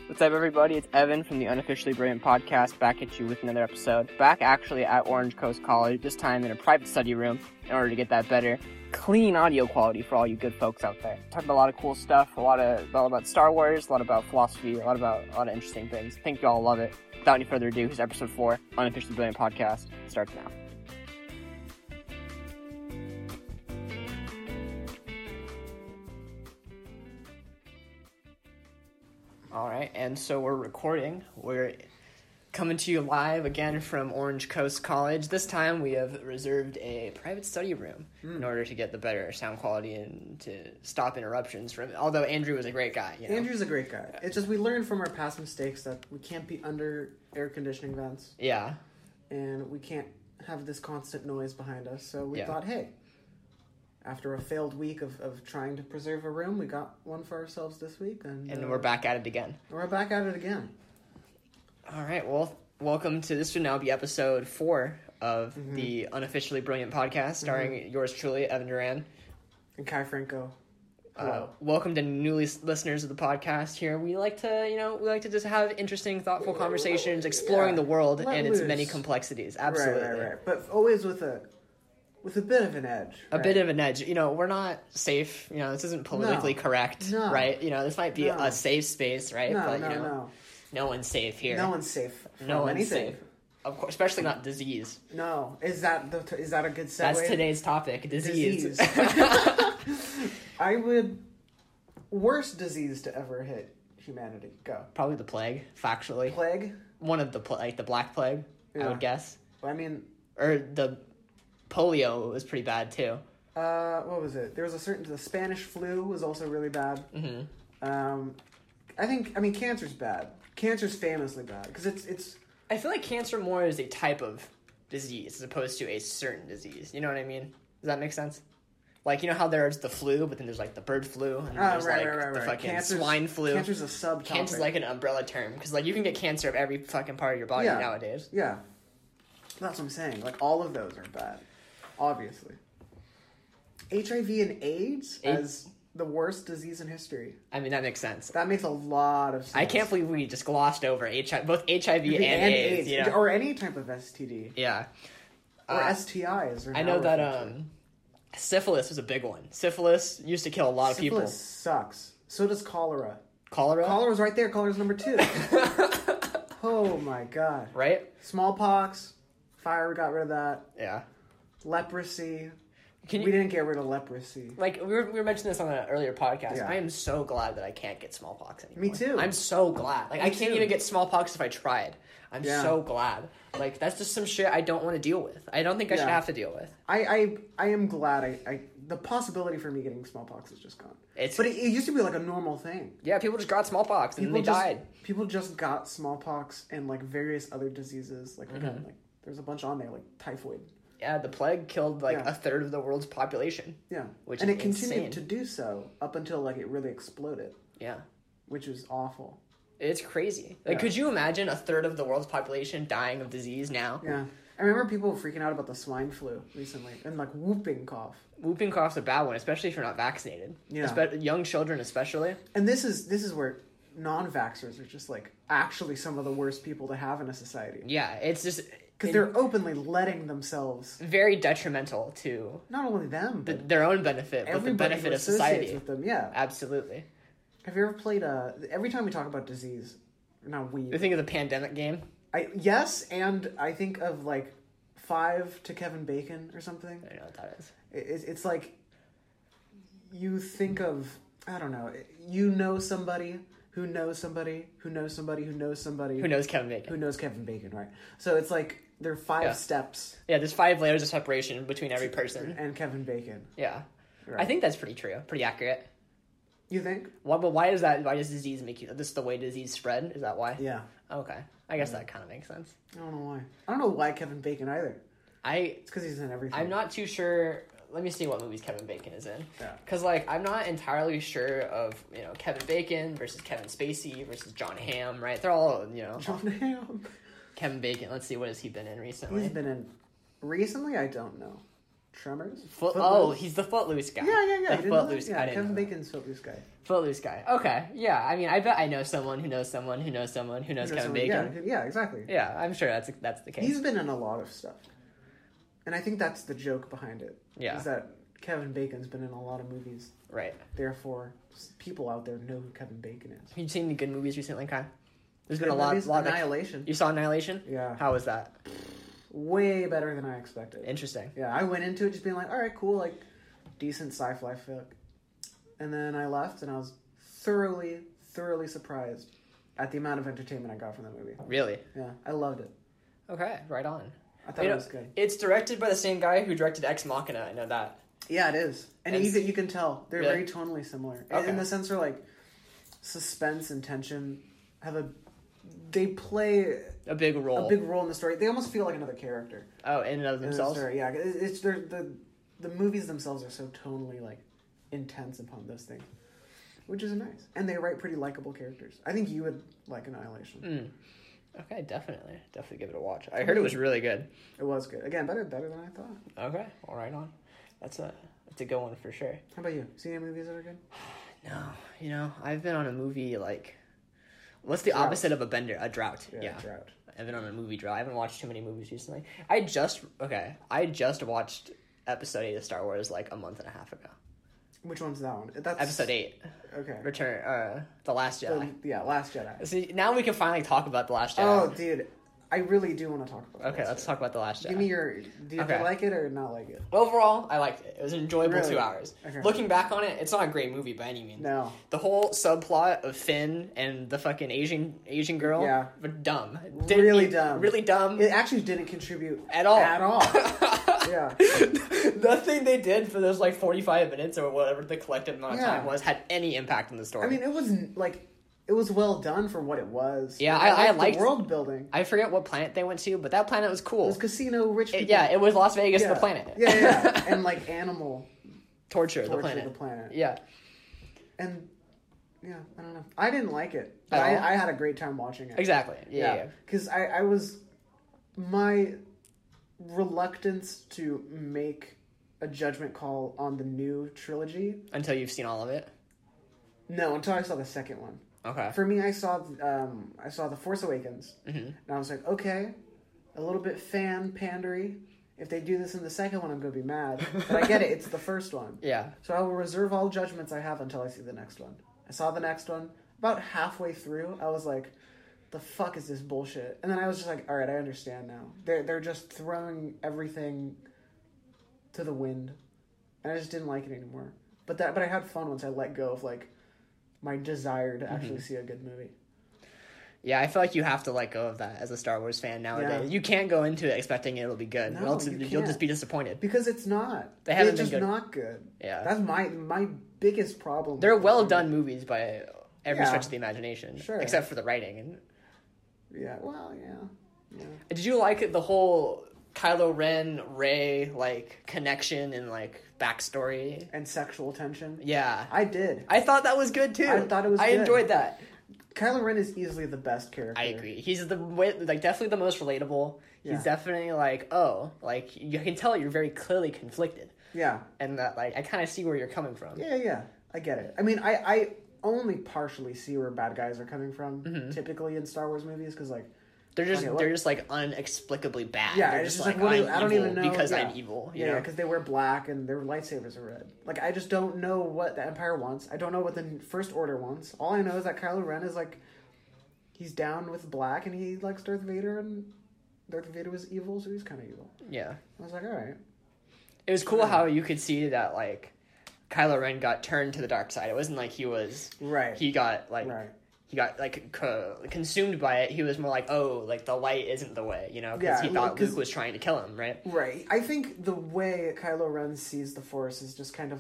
What's up, everybody? It's Evan from the Unofficially Brilliant podcast, back at you with another episode. Back actually at Orange Coast College, this time in a private study room in order to get that better, clean audio quality for all you good folks out there. Talking about a lot of cool stuff, a lot about Star Wars, a lot about philosophy, a lot of interesting things. I think you all love it. Without any further ado, here's episode 4, Unofficially Brilliant podcast. Starts now. All right, and so we're recording. We're coming to you live again from Orange Coast College. This time we have reserved a private study room in order to get the better sound quality and to stop interruptions from. Although Andrew was a great guy, you know? Andrew's a great guy. It's just we learned from our past mistakes that we can't be under air conditioning vents. Yeah. And we can't have this constant noise behind us. So we thought, hey, after a failed week of trying to preserve a room, we got one for ourselves this week. And We're back at it again. We're back at it again. All right, well, welcome to this. Should now be episode 4 of the Unofficially Brilliant podcast, starring yours truly, Evan Duran. And Kai Franco. Welcome to new listeners of the podcast here. We like to just have interesting, thoughtful conversations, exploring the world and its many complexities. Absolutely. Right. But always with a bit of an edge. A bit of an edge. You know, we're not safe. You know, this isn't politically correct, right? You know, this might be a safe space, right? No one's safe here. No one's safe. No one's safe. Of course, especially not disease. No. Is that a good segue? That's today's topic, disease. Worst disease to ever hit humanity. Go. Probably the plague, factually. Plague? One of the the Black Plague, I would guess. I mean, or the polio was pretty bad too. What was it? There was the Spanish flu was also really bad. Mm-hmm. I mean, cancer's bad. Cancer's famously bad because it's. I feel like cancer more is a type of disease as opposed to a certain disease. You know what I mean? Does that make sense? Like, you know how there's the flu, but then there's like the bird flu, and there's the fucking swine flu. Cancer's a subtopic. Cancer's like an umbrella term because like you can get cancer of every fucking part of your body nowadays. Yeah, that's what I'm saying. Like all of those are bad, obviously. HIV and AIDS as the worst disease in history. I mean, that makes sense. That makes a lot of sense. I can't believe we just glossed over both HIV and AIDS. You know? Or any type of STD. Yeah. Or STIs. I know that syphilis was a big one. Syphilis used to kill a lot of people. Syphilis sucks. So does cholera. Cholera? Cholera's right there. Cholera's number 2. Oh my god. Right? Smallpox. Fire, we got rid of that. Yeah. Leprosy. We didn't get rid of leprosy. Like, we were mentioning this on an earlier podcast. Yeah. I am so glad that I can't get smallpox anymore. Me too. I'm so glad. Like, I can't even get smallpox if I tried. I'm so glad. Like, that's just some shit I don't want to deal with. I don't think I should have to deal with. I am glad the possibility for me getting smallpox is just gone. But it used to be like a normal thing. Yeah, people just got smallpox and they died. People just got smallpox and like various other diseases. Like, again, like there's a bunch on there, like typhoid. Yeah, the plague killed a third of the world's population. Yeah. And it continued to do so up until like it really exploded. Yeah. Which was awful. It's crazy. Like, could you imagine a third of the world's population dying of disease now? Yeah. I remember people freaking out about the swine flu recently and like whooping cough. Whooping cough's a bad one, especially if you're not vaccinated. Yeah. Young children especially. And this is where non-vaxxers are just like actually some of the worst people to have in a society. Yeah, it's just... Because they're openly letting themselves... Very detrimental to... Not only them, but... their own benefit, but the benefit of society. With them, yeah. Absolutely. Have you ever played every time we talk about disease... You think of the pandemic game? Yes, and I think of, like, 5 to Kevin Bacon or something. I don't know what that is. It's like... You think of... I don't know. You know somebody... Who knows somebody, who knows somebody, who knows somebody... Who knows Kevin Bacon. Who knows Kevin Bacon, right? So it's like, there are 5 steps. Yeah, there's 5 layers of separation between every person. And Kevin Bacon. Yeah. Right. I think that's pretty true, pretty accurate. You think? Well, but why does disease make you... This is the way disease spread? Is that why? Yeah. Okay. I guess that kind of makes sense. I don't know why. I don't know why Kevin Bacon either. It's because he's in everything. I'm not too sure... Let me see what movies Kevin Bacon is in. Yeah. Because, like, I'm not entirely sure of, Kevin Bacon versus Kevin Spacey versus John Hamm, right? They're all, John Hamm. Kevin Bacon, let's see, what has he been in recently? He's been in... Recently? I don't know. Tremors. He's the Footloose guy. Yeah. The Footloose guy. Kevin Bacon's Footloose guy. Footloose guy. Okay, yeah. I mean, I bet I know someone who knows someone who knows someone who knows Kevin Bacon. Yeah, exactly. Yeah, I'm sure that's the case. He's been in a lot of stuff, and I think that's the joke behind it. Yeah, is that Kevin Bacon's been in a lot of movies. Right. Therefore, people out there know who Kevin Bacon is. Have you seen any good movies recently, Kai? There's been a lot of Annihilation. You saw Annihilation? Yeah. How was that? Way better than I expected. Interesting. Yeah, I went into it just being like, all right, cool, like decent sci-fi flick, and then I left and I was thoroughly surprised at the amount of entertainment I got from that movie. Really? Yeah, I loved it. Okay, right on. I thought it was good. It's directed by the same guy who directed Ex Machina. I know that. Yeah, it is, and you can tell they're really? very tonally similar in the sense where like suspense and tension they play a big role in the story. They almost feel like another character. Oh, in and of themselves. Yeah, it's the movies themselves are so tonally like intense upon those things, which is nice. And they write pretty likable characters. I think you would like Annihilation. Okay, definitely give it a watch. I heard it was really good. It was good. Again, better than I thought. Okay, all right on. That's a good one for sure. How about you? See any movies that are good? No, I've been on a movie like. What's the opposite of a bender? A drought. Yeah. Drought. I've been on a movie drought. I haven't watched too many movies recently. I just watched episode 8 of Star Wars like a month and a half ago. Which one's that one? That's episode 8. Okay. Return. The Last Jedi. Last Jedi. See, now we can finally talk about The Last Jedi. Oh, dude. I really do want to talk about it. Okay, let's talk about The Last Jedi. Give me do you like it or not like it? Overall, I liked it. It was an enjoyable 2 hours. Okay. Looking back on it, it's not a great movie by any means. No. The whole subplot of Finn and the fucking Asian girl were dumb. Really dumb. Really dumb. It actually didn't contribute at all. Yeah. Nothing they did for those like 45 minutes or whatever the collective amount of time was had any impact on the story. I mean, it was like... It was well done for what it was. Yeah, I liked the world building. I forget what planet they went to, but that planet was cool. It was casino rich people. It was Las Vegas, the planet. Yeah. And like animal torture the planet. Yeah. And yeah, I don't know. I didn't like it. But I had a great time watching it. Exactly. Yeah. Because I was my reluctance to make a judgment call on the new trilogy until you've seen all of it. No, until I saw the second one. Okay. For me, I saw The Force Awakens, and I was like, okay, a little bit fan pandery. If they do this in the second one, I'm going to be mad. But I get it; it's the first one. Yeah. So I will reserve all judgments I have until I see the next one. I saw the next one about halfway through. I was like, "The fuck is this bullshit?" And then I was just like, "All right, I understand now. They're just throwing everything to the wind," and I just didn't like it anymore. But I had fun once I let go of like my desire to actually see a good movie. Yeah, I feel like you have to let go of that as a Star Wars fan nowadays. Yeah. You can't go into it expecting it'll be good. No, you'll just be disappointed. Because it's not. It's just not good. Yeah. That's my biggest problem. They're well done movies by every stretch of the imagination. Sure. Except for the writing. Yeah, well, yeah. Did you like the whole Kylo Ren, Rey, like, connection and, like, backstory? And sexual tension? Yeah. I did. I thought that was good, too. I thought it was good. I enjoyed that. Kylo Ren is easily the best character. I agree. He's definitely the most relatable. Yeah. He's definitely you can tell you're very clearly conflicted. Yeah. And that, I kind of see where you're coming from. Yeah. I get it. I mean, I only partially see where bad guys are coming from, typically in Star Wars movies, because, they're just inexplicably bad. Yeah, they're it's just I don't even know because I'm evil. You know, because they wear black and their lightsabers are red. I just don't know what the Empire wants. I don't know what the First Order wants. All I know is that Kylo Ren is he's down with black and he likes Darth Vader, and Darth Vader was evil, so he's kind of evil. Yeah, I was like, all right. It was cool how you could see that Kylo Ren got turned to the dark side. It wasn't like he was right. He got right. He got consumed by it. He was more the light isn't the way, because he thought Luke was trying to kill him, right? Right. I think the way Kylo Ren sees the Force is just kind of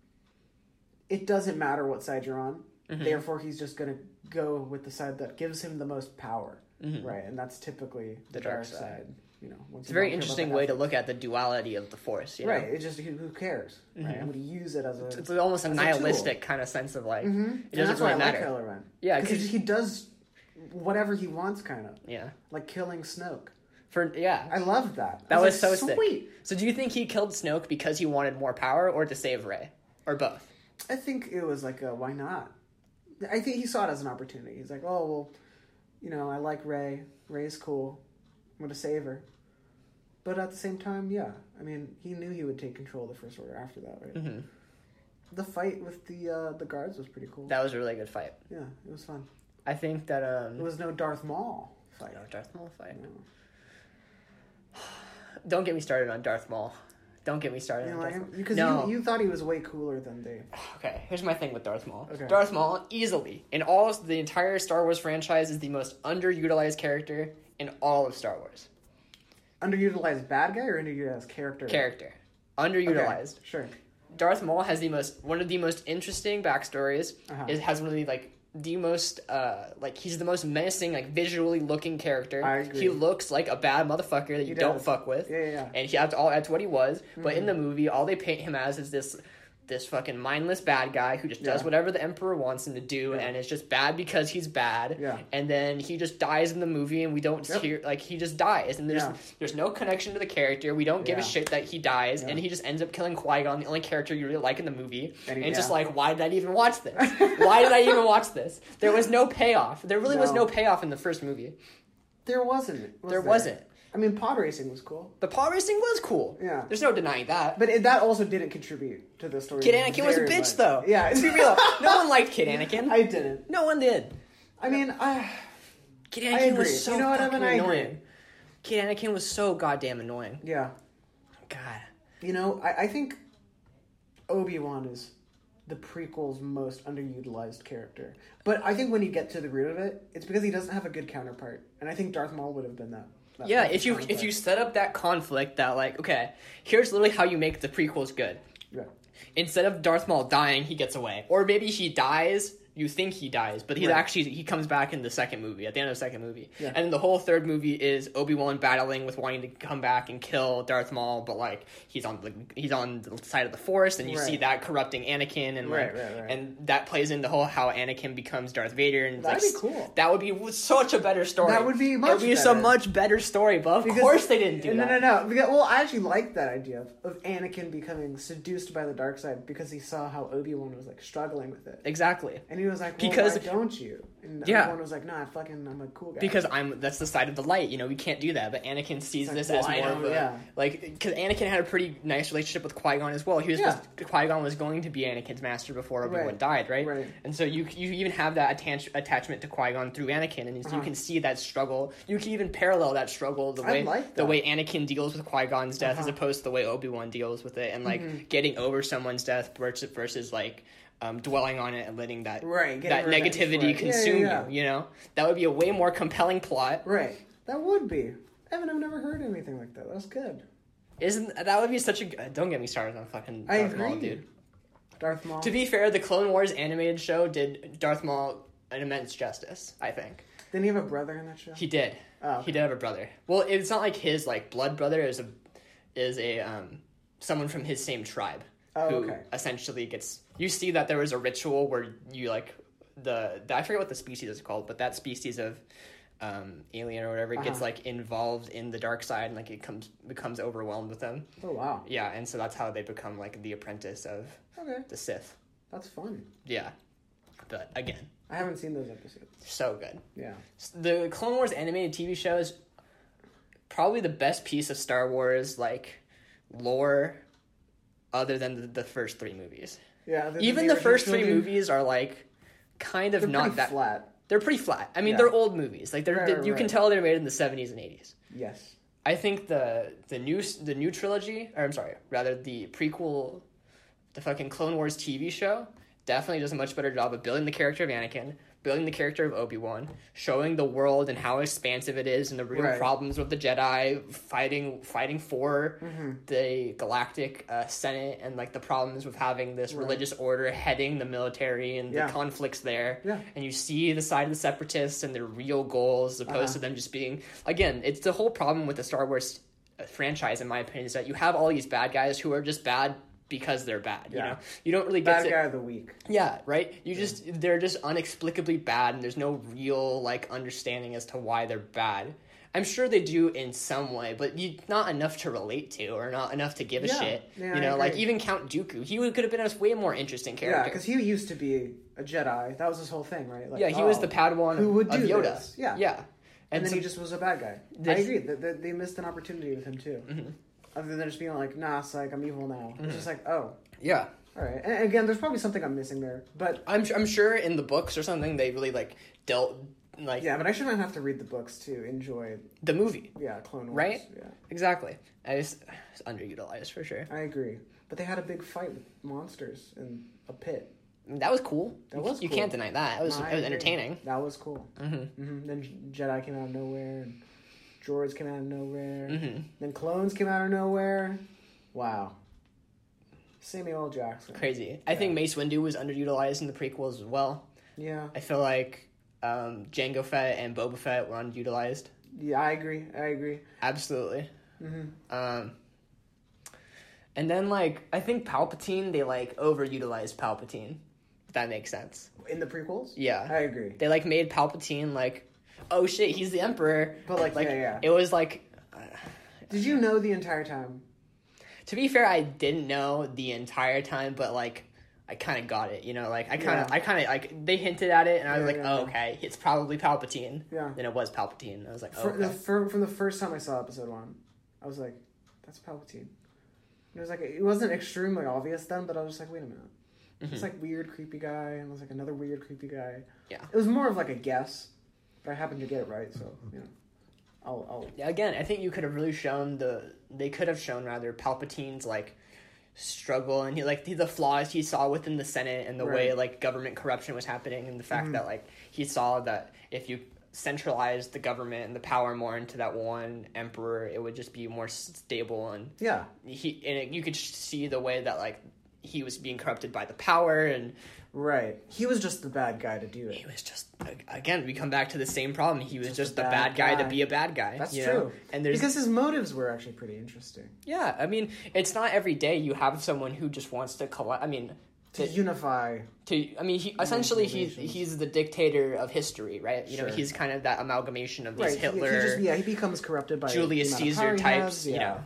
it doesn't matter what side you're on. Mm-hmm. Therefore, he's just going to go with the side that gives him the most power, right? And that's typically the dark side. It's a very interesting way to look at the duality of the Force. Right. It's just who cares, right? I'm going to use it as a. It's almost a nihilistic kind of sense of it doesn't really matter. Like Kylo Ren. Yeah, because he does whatever he wants, kind of. Yeah. Like killing Snoke. I loved that. That was like, so sick. Sweet. So do you think he killed Snoke because he wanted more power or to save Rey? Or both? I think it was like, why not? I think he saw it as an opportunity. He's like, oh, well, you know, I like Rey. Rey's cool. I'm going to save her. But at the same time, yeah. I mean, he knew he would take control of the First Order after that, right? Mm-hmm. The fight with the guards was pretty cool. That was a really good fight. Yeah, it was fun. I think that... There was no Darth Maul fight. No Darth Maul fight. No. Don't get me started on Darth Maul. Don't get me started You on know, Darth like Maul. him? Because No. you thought he was way cooler than Dave. Okay, here's my thing with Darth Maul. Okay. Darth Maul, easily, in all of the entire Star Wars franchise, is the most underutilized character in all of Star Wars. Underutilized bad guy or underutilized character? Character. Underutilized. Okay, sure. Darth Maul has one of the most interesting backstories. Uh-huh. It has one of the most he's the most menacing, like visually looking character. I agree. He looks like a bad motherfucker that you don't does. fuck with. Yeah. And that's what he was. But in the movie, all they paint him as is this fucking mindless bad guy who just does whatever the Emperor wants him to do, and it's just bad because he's bad. Yeah. And then he just dies in the movie, and we don't hear he just dies, and there's no connection to the character. We don't give a shit that he dies, and he just ends up killing Qui-Gon, the only character you really like in the movie. And it's just like, why did I even watch this? Why did I even watch this? There was no payoff. There really was no payoff in the first movie. There wasn't. There wasn't. I mean, pod racing was cool. The pod racing was cool. Yeah. There's no denying that. But that also didn't contribute to the story. Kid Anakin was a very bitch, much. though. Yeah. Let's be real. No one liked Kid Anakin. I didn't. No one did. I mean, Kid I Anakin agree. was so You know what, fucking Evan? I agree. annoying. Kid Anakin was so goddamn annoying. yeah. God. You know, I think Obi-Wan is the prequel's most underutilized character. But I think when you get to the root of it, it's because he doesn't have a good counterpart. And I think Darth Maul would have been that. Yeah, if you set up that conflict that like, okay, here's literally how you make the prequels good. Yeah. Instead of Darth Maul dying, he gets away. Or maybe he dies, you think he dies, but he comes back in the second movie, at the end of the second movie. Yeah. And then the whole third movie is Obi-Wan battling with wanting to come back and kill Darth Maul, but like he's on the side of the Force, and you see that corrupting Anakin, and and that plays into how Anakin becomes Darth Vader, and That'd be cool. That would be such a better story. That would be much It would be better. a much better story, but of course they didn't do that. No. Because, well, I actually like that idea of Anakin becoming seduced by the dark side because he saw how Obi-Wan was like struggling with it. Exactly. And he was like, well, Because- why don't you? And Yeah. Obi-Wan was like, nah, I'm a cool guy. Because that's the side of the light, we can't do that. But Anakin sees It's like, this well, as I more know, of a yeah. because Anakin had a pretty nice relationship with Qui-Gon as well. Qui-Gon was going to be Anakin's master before Obi-Wan died, right? Right. And so you even have that attachment to Qui-Gon through Anakin, and you can see that struggle. You can even parallel that struggle the way Anakin deals with Qui-Gon's death as opposed to the way Obi-Wan deals with it, and like getting over someone's death versus like. Dwelling on it and letting that negativity consume you. That would be a way more compelling plot. Right. That would be. Evan, I've never heard anything like that. That's good. That would be such a... Don't get me started on fucking Darth Maul, dude. Darth Maul. To be fair, the Clone Wars animated show did Darth Maul an immense justice, I think. Didn't he have a brother in that show? He did. Oh, okay. He did have a brother. Well, it's not like his like blood brother is a someone from his same tribe. Who essentially gets... You see that there was a ritual where you, like, I forget what the species is called, but that species of alien or whatever gets, like, involved in the dark side, and, like, it becomes overwhelmed with them. Oh, wow. Yeah, and so that's how they become, like, the apprentice of the Sith. That's fun. Yeah. But, again... I haven't seen those episodes. So good. Yeah. The Clone Wars animated TV show is probably the best piece of Star Wars, like, lore... other than the first three movies. Yeah. Even the first three movies are, like, kind of not that... flat. They're pretty flat. I mean, they're old movies. Like, you can tell they're made in the 70s and 80s. Yes. I think the new trilogy... Or, I'm sorry. Rather, the prequel... The fucking Clone Wars TV show definitely does a much better job of building the character of Anakin, building the character of Obi-Wan, showing the world and how expansive it is and the real problems with the Jedi, fighting for the Galactic Senate, and like the problems with having this religious order heading the military and the conflicts there. Yeah. And you see the side of the Separatists and their real goals as opposed to them just being... Again, it's the whole problem with the Star Wars franchise, in my opinion, is that you have all these bad guys who are just bad because they're bad, you know? You don't really get bad guy of the week. Yeah, right? They're just inexplicably bad, and there's no real, like, understanding as to why they're bad. I'm sure they do in some way, but not enough to relate to, or not enough to give a shit. Yeah, you know, I like agree. even Count Dooku, he could have been a way more interesting character. Yeah, because he used to be a Jedi. That was his whole thing, right? Like, Yeah, he was the Padawan who would of do Yoda. this? Yeah. Yeah. And then so- he just was a bad guy. I agree. They missed an opportunity with him, too. Mhm. Other than just being like, nah, psych, I'm evil now. It's just like, oh, Yeah. all right. And again, there's probably something I'm missing there. But I'm sure in the books or something they really like dealt like yeah, but I shouldn't have to read the books to enjoy, the movie. Clone Wars. Right? Yeah, Exactly. It's underutilized for sure. I agree. But they had a big fight with monsters in a pit. That was cool. That was You cool. can't deny that. It was No, I it was agree. entertaining. That was cool. Then Jedi came out of nowhere, and droids came out of nowhere. Then clones came out of nowhere. Wow. Samuel L. Jackson. Crazy. I think Mace Windu was underutilized in the prequels as well. Yeah. I feel like Jango Fett and Boba Fett were underutilized. Yeah, I agree. Absolutely. And then like I think Palpatine, they like overutilized Palpatine. If that makes sense. In the prequels? Yeah. I agree. They like made Palpatine like, oh shit, he's the Emperor. But like, yeah. It was like. Did you know the entire time? To be fair, I didn't know the entire time, but like I kind of got it. You know, like I kind of like they hinted at it, and I was like, oh, okay, it's probably Palpatine. Yeah. Then it was Palpatine. I was like, oh, okay. From the first time I saw episode 1, I was like, that's Palpatine. It was like, it wasn't extremely obvious then, but I was just like, wait a minute. It's like weird, creepy guy, and it was like another weird, creepy guy. Yeah. It was more of like a guess, but I happened to get it right, so, you know. I'll... Yeah, again, I think you could have really shown they could have shown rather Palpatine's like struggle and the flaws he saw within the Senate and the way like government corruption was happening, and the fact that like he saw that if you centralized the government and the power more into that one emperor, it would just be more stable, and you could see the way that like he was being corrupted by the power, and he was just the bad guy to do it. he was just, again, we come back to the same problem. He was just the bad guy to be a bad guy. That's you true. know? And because his motives were actually pretty interesting. Yeah, I mean, it's not every day you have someone who just wants to to unify. He essentially he's the dictator of history, right? You know, he's kind of that amalgamation of these Hitler. He becomes corrupted by Julius Caesar types. You know,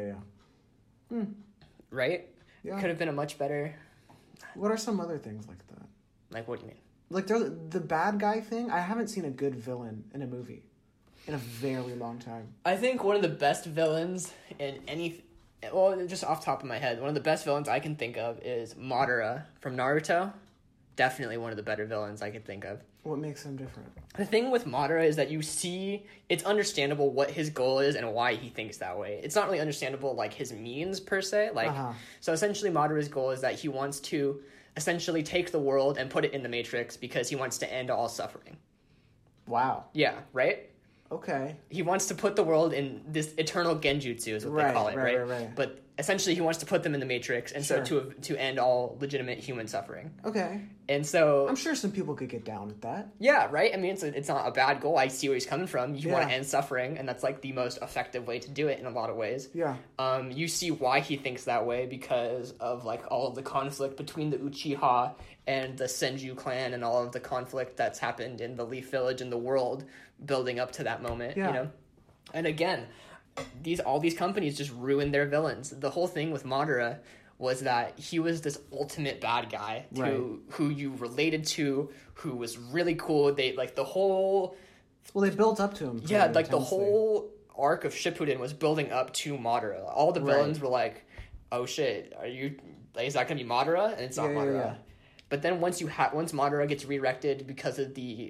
Yeah. right? Yeah. Could have been a much better. What are some other things like that? Like, what do you mean? Like the bad guy thing. I haven't seen a good villain in a movie in a very long time. I think one of the best villains in any. Well, just off the top of my head, one of the best villains I can think of is Madara from Naruto. Definitely one of the better villains I could think of. What makes him different? The thing with Madara is that you see, it's understandable what his goal is and why he thinks that way. It's not really understandable, like, his means, per se. Like, So essentially Madara's goal is that he wants to essentially take the world and put it in the Matrix because he wants to end all suffering. Wow. Yeah, right? Okay. He wants to put the world in this eternal genjutsu is what they call it, right? But essentially he wants to put them in the Matrix, and so to end all legitimate human suffering. Okay. And so I'm sure some people could get down with that. Yeah, right? I mean, it's not a bad goal. I see where he's coming from. You want to end suffering, and that's like the most effective way to do it in a lot of ways. Yeah. You see why he thinks that way because of like all of the conflict between the Uchiha and the Senju clan, and all of the conflict that's happened in the Leaf Village and the world building up to that moment, you know? And again, all these companies just ruin their villains. The whole thing with Madara was that he was this ultimate bad guy who you related to, who was really cool. They like the whole... Well, they built up to him. Yeah, like the whole arc of Shippuden was building up to Madara. All the villains were like, oh shit, is that going to be Madara? And it's not Madara. Yeah. But then once Madara gets resurrected because of the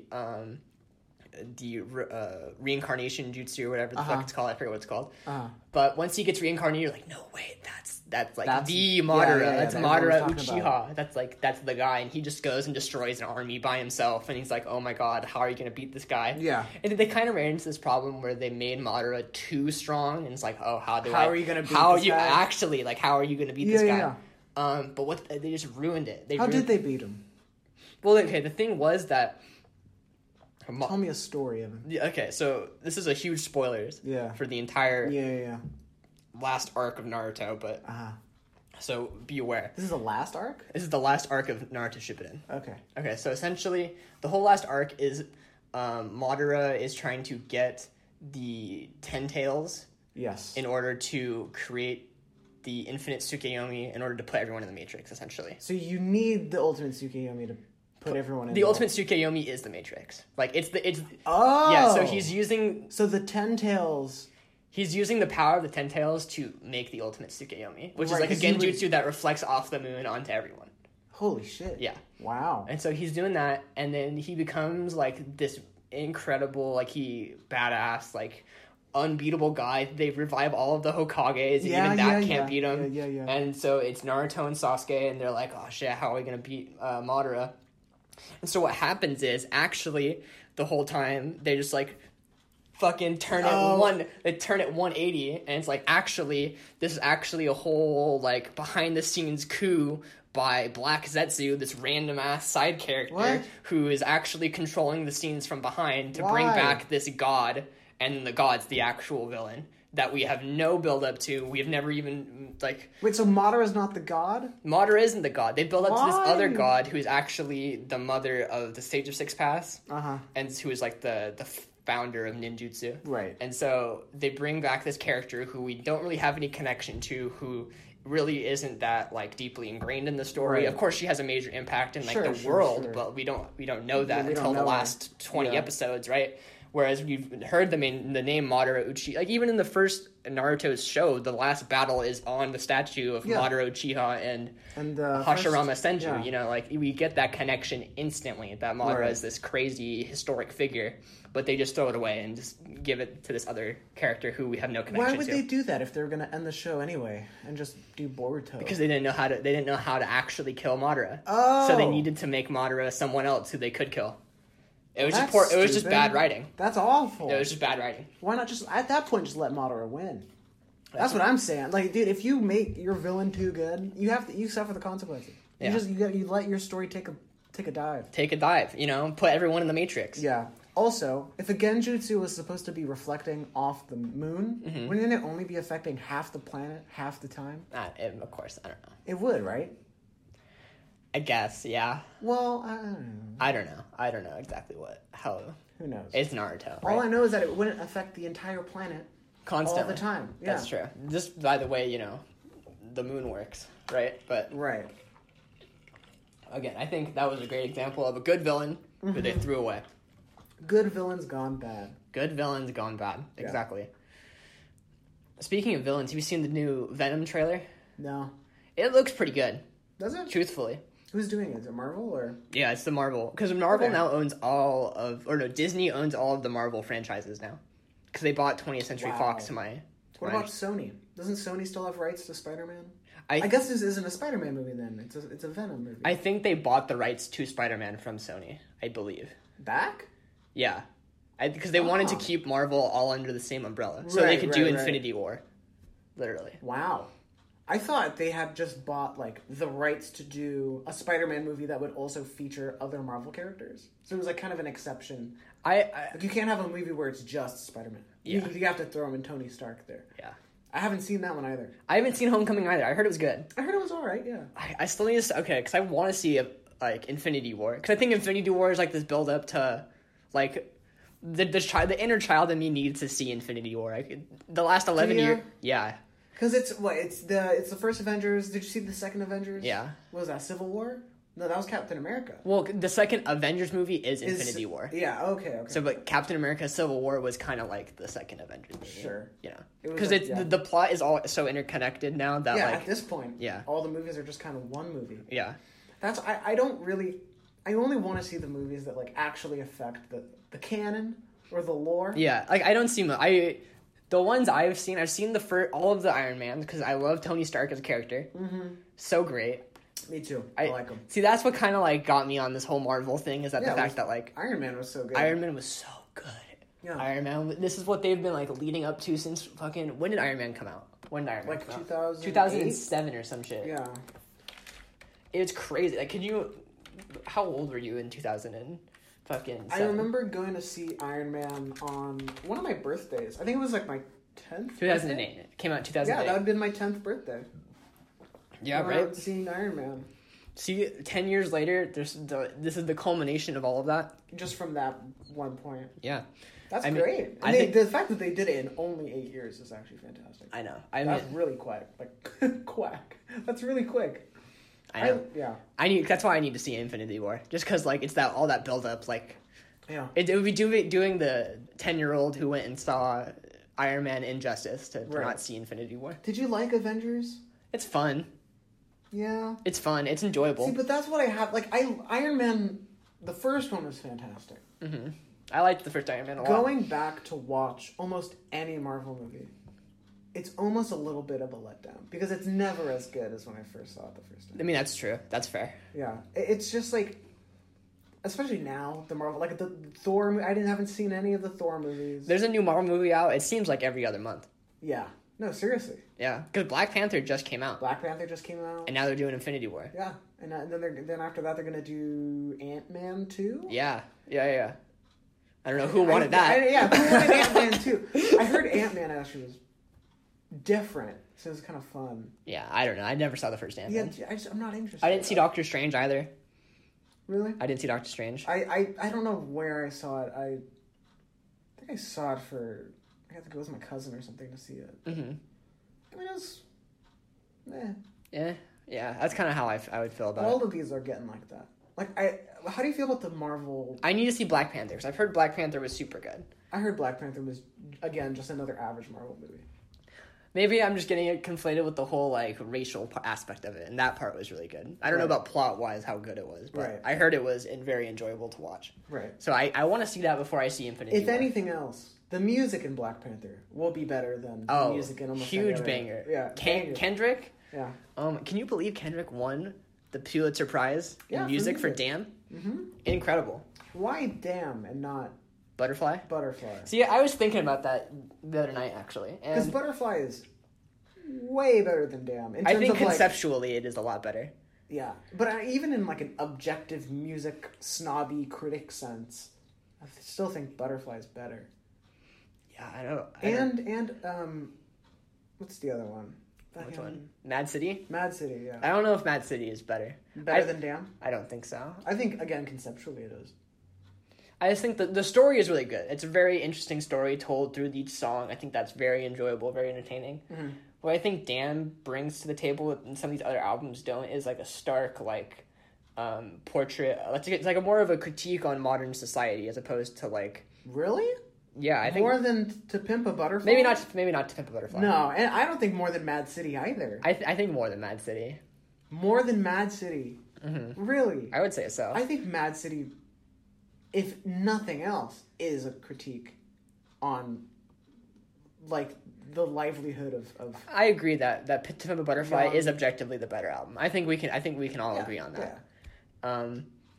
reincarnation jutsu or whatever the fuck it's called, I forget what it's called. But once he gets reincarnated, you're like, no, wait, that's the Madara. That's Madara Uchiha. That's the guy, and he just goes and destroys an army by himself, and he's like, oh my god, how are you gonna beat this guy? Yeah. And then they kind of ran into this problem where they made Madara too strong, and it's like, oh, how are you gonna beat this guy? How are you gonna beat this guy? Yeah. But they just ruined it. How did they beat him? Well, okay, the thing was that... Tell me a story of him. Yeah, okay, so this is a huge spoilers for the entire last arc of Naruto, but... So be aware. This is the last arc? This is the last arc of Naruto Shippuden. Okay, so essentially, the whole last arc is Madara is trying to get the Ten Tails Yes. in order to create the infinite Tsukuyomi in order to put everyone in the Matrix, essentially. So you need the ultimate Tsukuyomi to put everyone in. The ultimate Tsukuyomi is the Matrix. Like, it's Oh! Yeah, so he's using So the Ten Tails... He's using the power of the Ten Tails to make the ultimate Tsukuyomi, which is Right, like a 'cause he genjutsu that reflects off the moon onto everyone. Holy shit. Yeah. Wow. And so he's doing that, and then he becomes like this incredible, like he badass, like unbeatable guy. They revive all of the Hokages, and even that can't beat him. Yeah. And so it's Naruto and Sasuke, and they're like, oh shit, how are we gonna beat Madara? And so what happens is, actually, the whole time, they just like fucking turn it 180, and it's like, actually, this is actually a whole like behind the scenes coup by Black Zetsu, this random ass side character What? who is actually controlling the scenes from behind to bring Why? back this god, and the god's the actual villain that we have no build up to. We have never even like Wait, so Madara is not the god? Madara isn't the god. They build up to this Why? other god who is actually the mother of the Sage of Six Paths, Uh-huh. and who is like the founder of ninjutsu. Right. And so they bring back this character who we don't really have any connection to, who really isn't that like deeply ingrained in the story. Right. Of course, she has a major impact in like Sure, the sure, world, sure. but we don't know that We don't until the know her. last 20 Yeah. episodes, right? Whereas we've heard the name Madara Uchiha, like even in the first Naruto's show, the last battle is on the statue of Yeah. Madara Uchiha and Hashirama Senju. yeah. You know, like we get that connection instantly that Madara Right. is this crazy historic figure, but they just throw it away and just give it to this other character who we have no connection Why would to. they do that if they were going to end the show anyway and just do Boruto? Because they didn't know how to actually kill Madara. Oh. So they needed to make Madara someone else who they could kill. It was That's just stupid. bad writing. That's awful. It was just bad writing. Why not just at that point just let Madara win? That's what I'm saying. Like, dude, if you make your villain too good, you suffer the consequences. Yeah. You let your story take a dive. Take a dive, you know, put everyone in the Matrix. Yeah. Also, if a genjutsu was supposed to be reflecting off the moon, Mm-hmm. wouldn't it only be affecting half the planet half the time? Of course, I don't know. It would, right? I guess, yeah. Well, I don't know. I don't know exactly how. Who knows? It's Naruto. All Right? I know is that it wouldn't affect the entire planet Constantly. all the time. Yeah. That's true. Just by the way, you know, the moon works, right? But Right. again, I think that was a great example of a good villain who Mm-hmm. they threw away. Good villains gone bad. Good villains gone bad. Yeah. Exactly. Speaking of villains, have you seen the new Venom trailer? No. It looks pretty good, Does it? truthfully. Who's doing it? Is it Marvel or? Yeah, it's the Marvel. Because Marvel Okay. now owns Disney owns all of the Marvel franchises now. Because they bought 20th Century Wow. Fox to my... What about Sony? Doesn't Sony still have rights to Spider-Man? I I guess this isn't a Spider-Man movie then. It's a Venom movie. I think they bought the rights to Spider-Man from Sony, I believe. Back? Yeah. Because they wanted to Oh. keep Marvel all under the same umbrella. So they Right, could do right, right. Infinity War. Literally. Wow. I thought they had just bought like the rights to do a Spider-Man movie that would also feature other Marvel characters. So it was like kind of an exception. I Like you can't have a movie where it's just Spider-Man. Yeah. You have to throw him in Tony Stark there. yeah. I haven't seen that one either. I haven't seen Homecoming either. I heard it was good. I heard it was all right. Yeah. I still need to... Okay, because I want to see like Infinity War. Because I think Infinity War is like this build-up to like... The inner child in me needs to see Infinity War. The last 11 Do ya? years... Yeah. Because it's the first Avengers. Did you see the second Avengers? Yeah. What was that? Civil War? No, that was Captain America. Well, the second Avengers movie is Infinity War. Yeah. Okay. So, but Captain America: Civil War was kind of like the second Avengers movie. Sure. You know, It was because like- it's yeah. the plot is all so interconnected now that yeah. like At this point, Yeah. all the movies are just kind of one movie. yeah. That's I don't really. I only want to see the movies that like actually affect the canon or the lore. Yeah, like I don't see the ones I've seen all of the Iron Man because I love Tony Stark as a character. Mm-hmm. So great. Me too. I like them. See, that's what kind of like got me on this whole Marvel thing is that Yeah, the it fact was- that like Iron Man was so good. Iron Man was so good. Yeah. Iron Man. This is what they've been like leading up to since fucking when did Iron Man come out? When did Iron Man Like come out? 2008? 2007 or some shit. Yeah. It's crazy. Like, how old were you in 2000 and fucking? I remember going to see Iron Man on one of my birthdays. I think it was like my 10th. 2008. birthday? It came out in Yeah, 2008. that would have been my 10th birthday. Yeah, When I right. was seeing Iron Man. See, 10 years later, this is the culmination of all of that. Just from that one point. Yeah. That's I mean, great. I And think- the fact that they did it in only 8 years is actually fantastic. I know. I mean, That's really quick. Like, quack. That's really quick. I know. Yeah. That's why I need to see Infinity War. Just because, like, it's all that build-up, like... Yeah. It would be doing the 10-year-old who went and saw Iron Man Injustice to Right. not see Infinity War. Did you like Avengers? It's fun. Yeah. It's fun. It's enjoyable. See, but that's what I have. Like, Iron Man, the first one was fantastic. Mm-hmm. I liked the first Iron Man a lot. Going back to watch almost any Marvel movie, it's almost a little bit of a letdown because it's never as good as when I first saw it the first time. I mean, that's true. That's fair. Yeah, it's just like, especially now, the Marvel, like the Thor. I haven't seen any of the Thor movies. There's a new Marvel movie out. It seems like every other month. Yeah, no, seriously. Yeah, because Black Panther just came out, Black Panther just came out. and now they're doing Infinity War. Yeah, and then after that they're gonna do Ant-Man 2. Yeah. I don't know who wanted that. Who wanted Ant-Man 2? I heard Ant-Man actually was different, so it was kind of fun. Yeah, I don't know. I never saw the first Ant-Man. Yeah, I'm not interested. I didn't see Doctor Strange either. Really? I didn't see Doctor Strange. I don't know where I saw it. I think I saw it for... I had to go with my cousin or something to see it. Mm-hmm. I mean, it was... Yeah. That's kind of how I would feel about All it. of these are getting like that. How do you feel about the Marvel... I need to see Black Panther because I've heard Black Panther was super good. I heard Black Panther was, again, just another average Marvel movie. Maybe I'm just getting it conflated with the whole like racial aspect of it, and that part was really good. I don't know Right. about plot wise how good it was, but Right. I heard it was very enjoyable to watch. Right. So I want to see that before I see Infinity If War. anything else, the music in Black Panther will be better than the music in almost any huge other- banger. Yeah, banger. Kendrick. Yeah. Can you believe Kendrick won the Pulitzer Prize in Yeah, for music for music. Damn? Mm-hmm. Incredible. Why Damn and not Butterfly. Butterfly? See, I was thinking about that the other night actually, Because and Butterfly is way better than Damn. In I terms think of, like, conceptually it is a lot better. yeah, but even in like an objective music snobby critic sense, I still think Butterfly is better. Yeah, I know. And what's the other one? Which one? Mad City? Mad City. Yeah, I don't know if Mad City is better. better than Damn. I don't think so. I think again conceptually it is. I just think the story is really good. It's a very interesting story told through each song. I think that's very enjoyable, very entertaining. Mm-hmm. What I think Dan brings to the table and some of these other albums don't is like a stark like portrait. It's like a more of a critique on modern society as opposed to like Really? yeah. I think More than To Pimp a Butterfly? maybe not To Pimp a Butterfly. No, and I don't think more than Mad City either. I think more than Mad City. More than Mad City. Mm-hmm. Really? I would say so. I think Mad City, if nothing else, is a critique on, like, the livelihood of I agree that To Pimp a Butterfly Young. is objectively the better album. I think we can all agree on that. Yeah.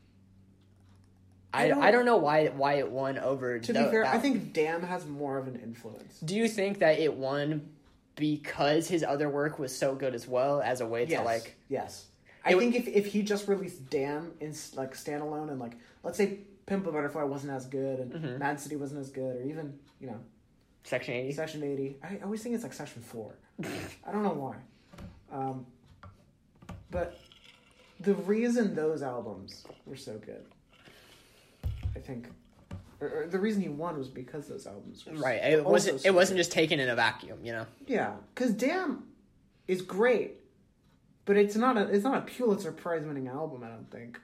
I don't know why it won over. To be fair, I think Damn has more of an influence. Do you think that it won because his other work was so good as well as a way to like? Yes. I think if he just released Damn in like standalone and like let's say Pimp a Butterfly wasn't as good and Mad City wasn't as good or even Section 80. Section 80. I always think it's like Section 4. I don't know why. But the reason those albums were so good, I think, or the reason he won was because those albums were Right. It also wasn't. so It wasn't good. just taken in a vacuum. Yeah, because Damn is great, but it's not a Pulitzer Prize winning album. I don't think.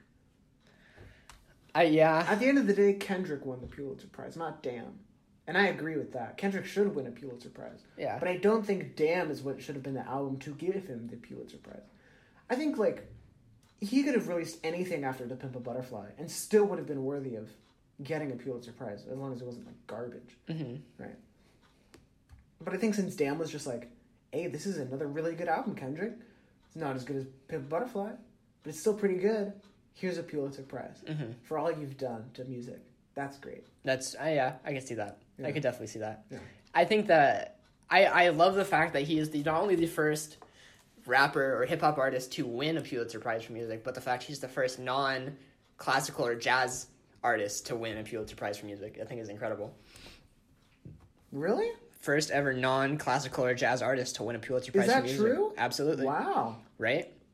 Yeah. At the end of the day, Kendrick won the Pulitzer Prize, not Damn. And I agree with that. Kendrick should win a Pulitzer Prize. Yeah. But I don't think Damn is what should have been the album to give him the Pulitzer Prize. I think, like, he could have released anything after To Pimp a Butterfly and still would have been worthy of getting a Pulitzer Prize, as long as it wasn't, like, garbage. Mm-hmm. Right? But I think since Damn was just like, hey, this is another really good album, Kendrick. It's not as good as Pimp a Butterfly, but it's still pretty good. Here's a Pulitzer Prize for all you've done to music. That's great. That's yeah. I can see that. Yeah. I could definitely see that. Yeah. I think that I love the fact that he is not only the first rapper or hip hop artist to win a Pulitzer Prize for music, but the fact he's the first non-classical or jazz artist to win a Pulitzer Prize for music. I think is incredible. Really? First ever non-classical or jazz artist to win a Pulitzer Prize Is for that music. true? Absolutely. Wow. Right?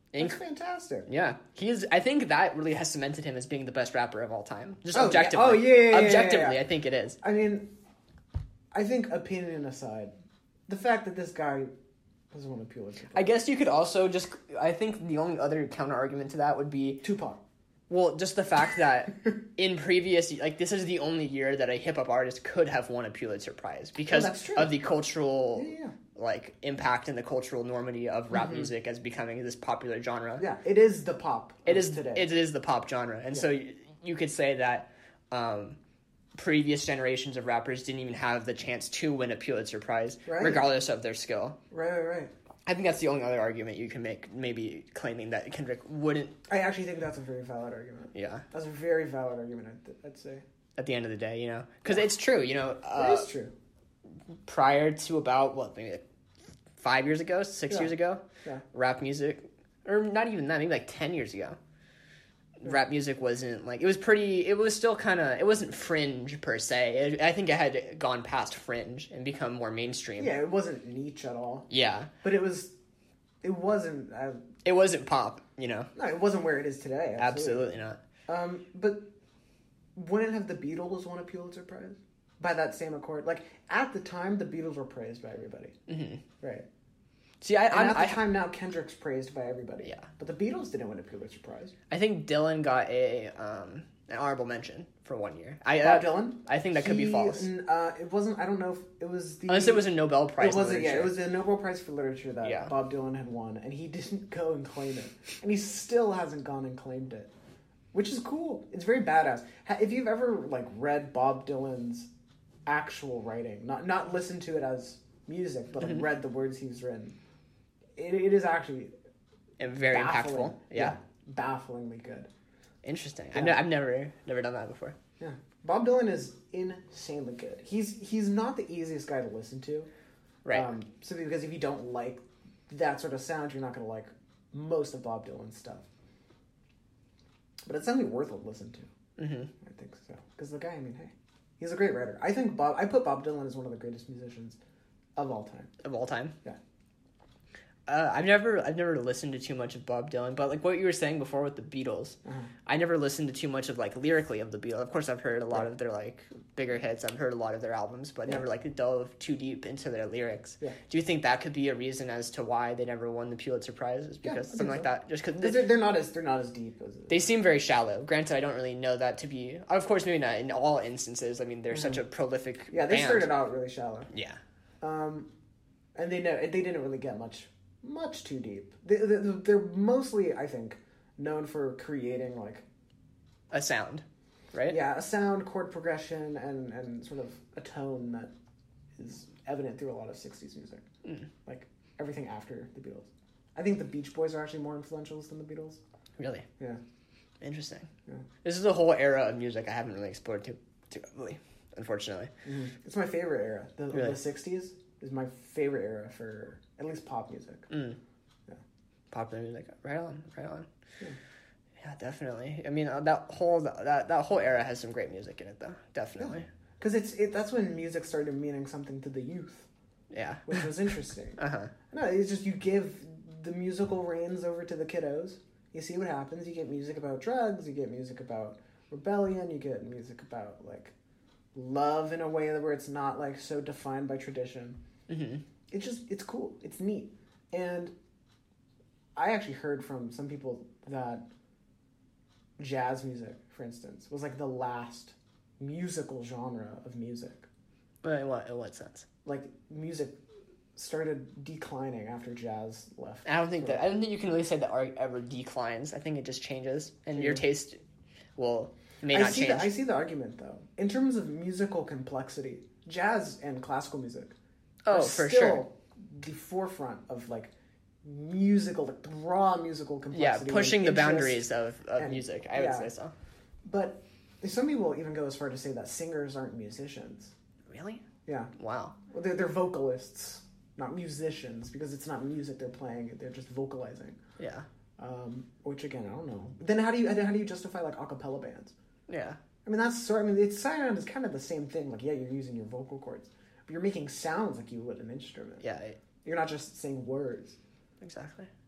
That's fantastic. Yeah, I think that really has cemented him as being the best rapper of all time. Just Oh, yeah. objectively. Oh, yeah. Objectively, I think it is. I mean, I think opinion aside, the fact that this guy doesn't want to Pulitzer Prize. I guess you could also just. I think the only other counter argument to that would be Tupac. Well, just the fact that in previous, like, this is the only year that a hip-hop artist could have won a Pulitzer Prize because of the cultural, like, impact and the cultural normity of rap music as becoming this popular genre. Yeah, it is the pop today. It is the pop genre. And so you could say that previous generations of rappers didn't even have the chance to win a Pulitzer Prize, regardless of their skill. Right. I think that's the only other argument you can make, maybe claiming that Kendrick wouldn't. I actually think that's a very valid argument. Yeah. That's a very valid argument, I'd say. At the end of the day, you know? Because it's true, you know. It is true. Prior to about, maybe 5 years ago, 6 years ago, rap music, or not even that, maybe like 10 years ago, rap music wasn't, like, it was still kind of, it wasn't fringe per se. I think it had gone past fringe and become more mainstream. Yeah, it wasn't niche at all. Yeah. But it wasn't... it wasn't pop, you know? No, it wasn't where it is today. Absolutely not. But wouldn't have the Beatles won a Pulitzer Prize? By that same accord? Like, at the time, the Beatles were praised by everybody. Mm-hmm. Right. See, at the time now, Kendrick's praised by everybody. Yeah. But the Beatles didn't win a Pulitzer Prize. I think Dylan got an honorable mention for 1 year. Bob Dylan? I think that could be false. It wasn't, I don't know if it was the... Unless it was a Nobel Prize for literature. Yeah, it was a Nobel Prize for Literature that Yeah. Bob Dylan had won, and he didn't go and claim it. And he still hasn't gone and claimed it. Which is cool. It's very badass. If you've ever, like, read Bob Dylan's actual writing, not listened to it as music, but like, read the words he's written, it is actually very impactful. Yeah. Bafflingly good. Interesting. Yeah. I've never done that before. Yeah, Bob Dylan is insanely good. He's not the easiest guy to listen to, right? Simply because if you don't like that sort of sound, you're not going to like most of Bob Dylan's stuff. But it's something worth a listen to. Mm-hmm. I think so, because the guy, I mean, hey, he's a great writer. I put Bob Dylan as one of the greatest musicians of all time. Of all time? Yeah. I've never listened to too much of Bob Dylan, but like what you were saying before with the Beatles, I never listened to too much of like lyrically of the Beatles. Of course, I've heard a lot of their like bigger hits. I've heard a lot of their albums, but never like dove too deep into their lyrics. Yeah. Do you think that could be a reason as to why they never won the Pulitzer Prize? Is because something like that? Just because they're not as deep as they seem very shallow. Granted, I don't really know that to be. Of course, maybe not in all instances. I mean, they're such a prolific. Yeah, they started out really shallow. Yeah. And they didn't really get much too deep. They're mostly, I think, known for creating like a sound, right? Yeah, a sound, chord progression, and sort of a tone that is evident through a lot of 60s music. Like everything after the Beatles. I think the Beach Boys are actually more influential than the Beatles. Really? Yeah. Interesting. Yeah. This is a whole era of music I haven't really explored too really, unfortunately. Mm-hmm. It's my favorite era. The 60s is my favorite era for at least pop music. Yeah. Popular music. Right on. Yeah, definitely. I mean, that whole era has some great music in it, though. Definitely. Because that's when music started meaning something to the youth. Yeah. Which was interesting. No, it's just you give the musical reins over to the kiddos. You see what happens. You get music about drugs. You get music about rebellion. You get music about, like, love in a way where it's not, like, so defined by tradition. Mm-hmm. It's cool. It's neat. And I actually heard from some people that jazz music, for instance, was like the last musical genre of music. But in what sense? Like music started declining after jazz left. I don't think you can really say that art ever declines. I think it just changes, and your taste may not change. I see the argument though. In terms of musical complexity, jazz and classical music are for still sure the forefront of like musical, like raw musical complexity. Yeah, pushing the boundaries of music. I would say so. But some people even go as far to say that singers aren't musicians. Really? Yeah. Wow. Well, they're vocalists, not musicians, because it's not music they're playing; they're just vocalizing. Yeah. Which again, I don't know. Then how do you justify like a cappella bands? Yeah. I mean it's sound is kind of the same thing. Like you're using your vocal cords, but you're making sounds like you would an instrument. Yeah. You're not just saying words. Exactly.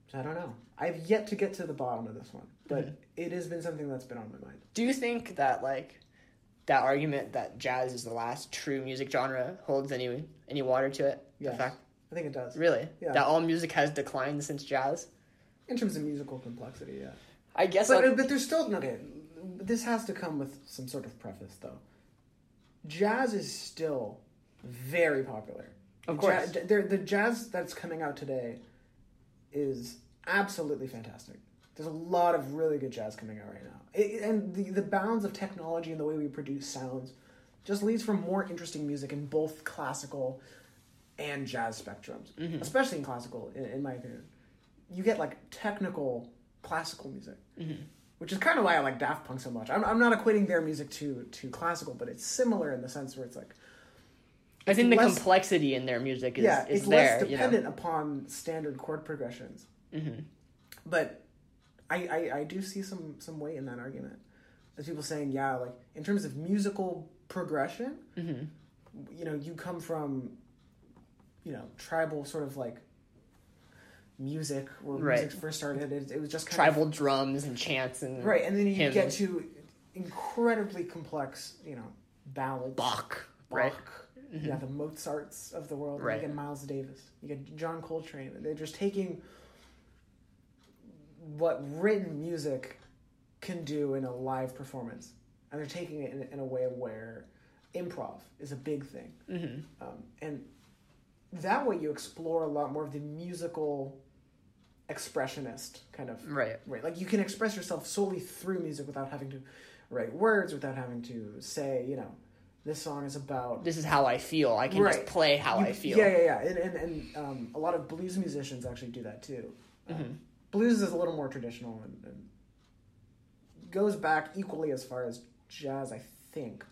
So I don't know. I've yet to get to the bottom of this one, but it has been something that's been on my mind. Do you think that like that argument that jazz is the last true music genre holds any water to it? Yes. The fact, I think it does. really? Yeah. That all music has declined since jazz? In terms of musical complexity, yeah. I guess. But there's still okay. This has to come with some sort of preface, though. Jazz is still very popular. Of course. The jazz that's coming out today is absolutely fantastic. There's a lot of really good jazz coming out right now. And the bounds of technology and the way we produce sounds just leads for more interesting music in both classical and jazz spectrums. Mm-hmm. Especially in classical, in my opinion. You get, like, technical classical music. Mm-hmm. Which is kind of why I like Daft Punk so much. I'm not equating their music to classical, but it's similar in the sense where it's like... I think the complexity in their music is it's there. Less dependent upon standard chord progressions. Mm-hmm. But I do see some weight in that argument. There's people saying, yeah, like, in terms of musical progression, you know, you come from, you know, tribal sort of, like, music, where music first started. It was just kind tribal drums and chants and right, and then you hymns. get to incredibly complex, you know, ballads. Bach. Right. Mm-hmm. Yeah, the Mozarts of the world. Right. You get Miles Davis. You get John Coltrane. They're just taking what written music can do in a live performance, and they're taking it in a way where improv is a big thing. Mm-hmm. And that way you explore a lot more of the musical expressionist kind of... Right. Like, you can express yourself solely through music without having to write words, without having to say, you know, this song is about... This is how I feel. I can just play how I feel. Yeah. And a lot of blues musicians actually do that too. Blues is a little more traditional and goes back equally as far as jazz, I think.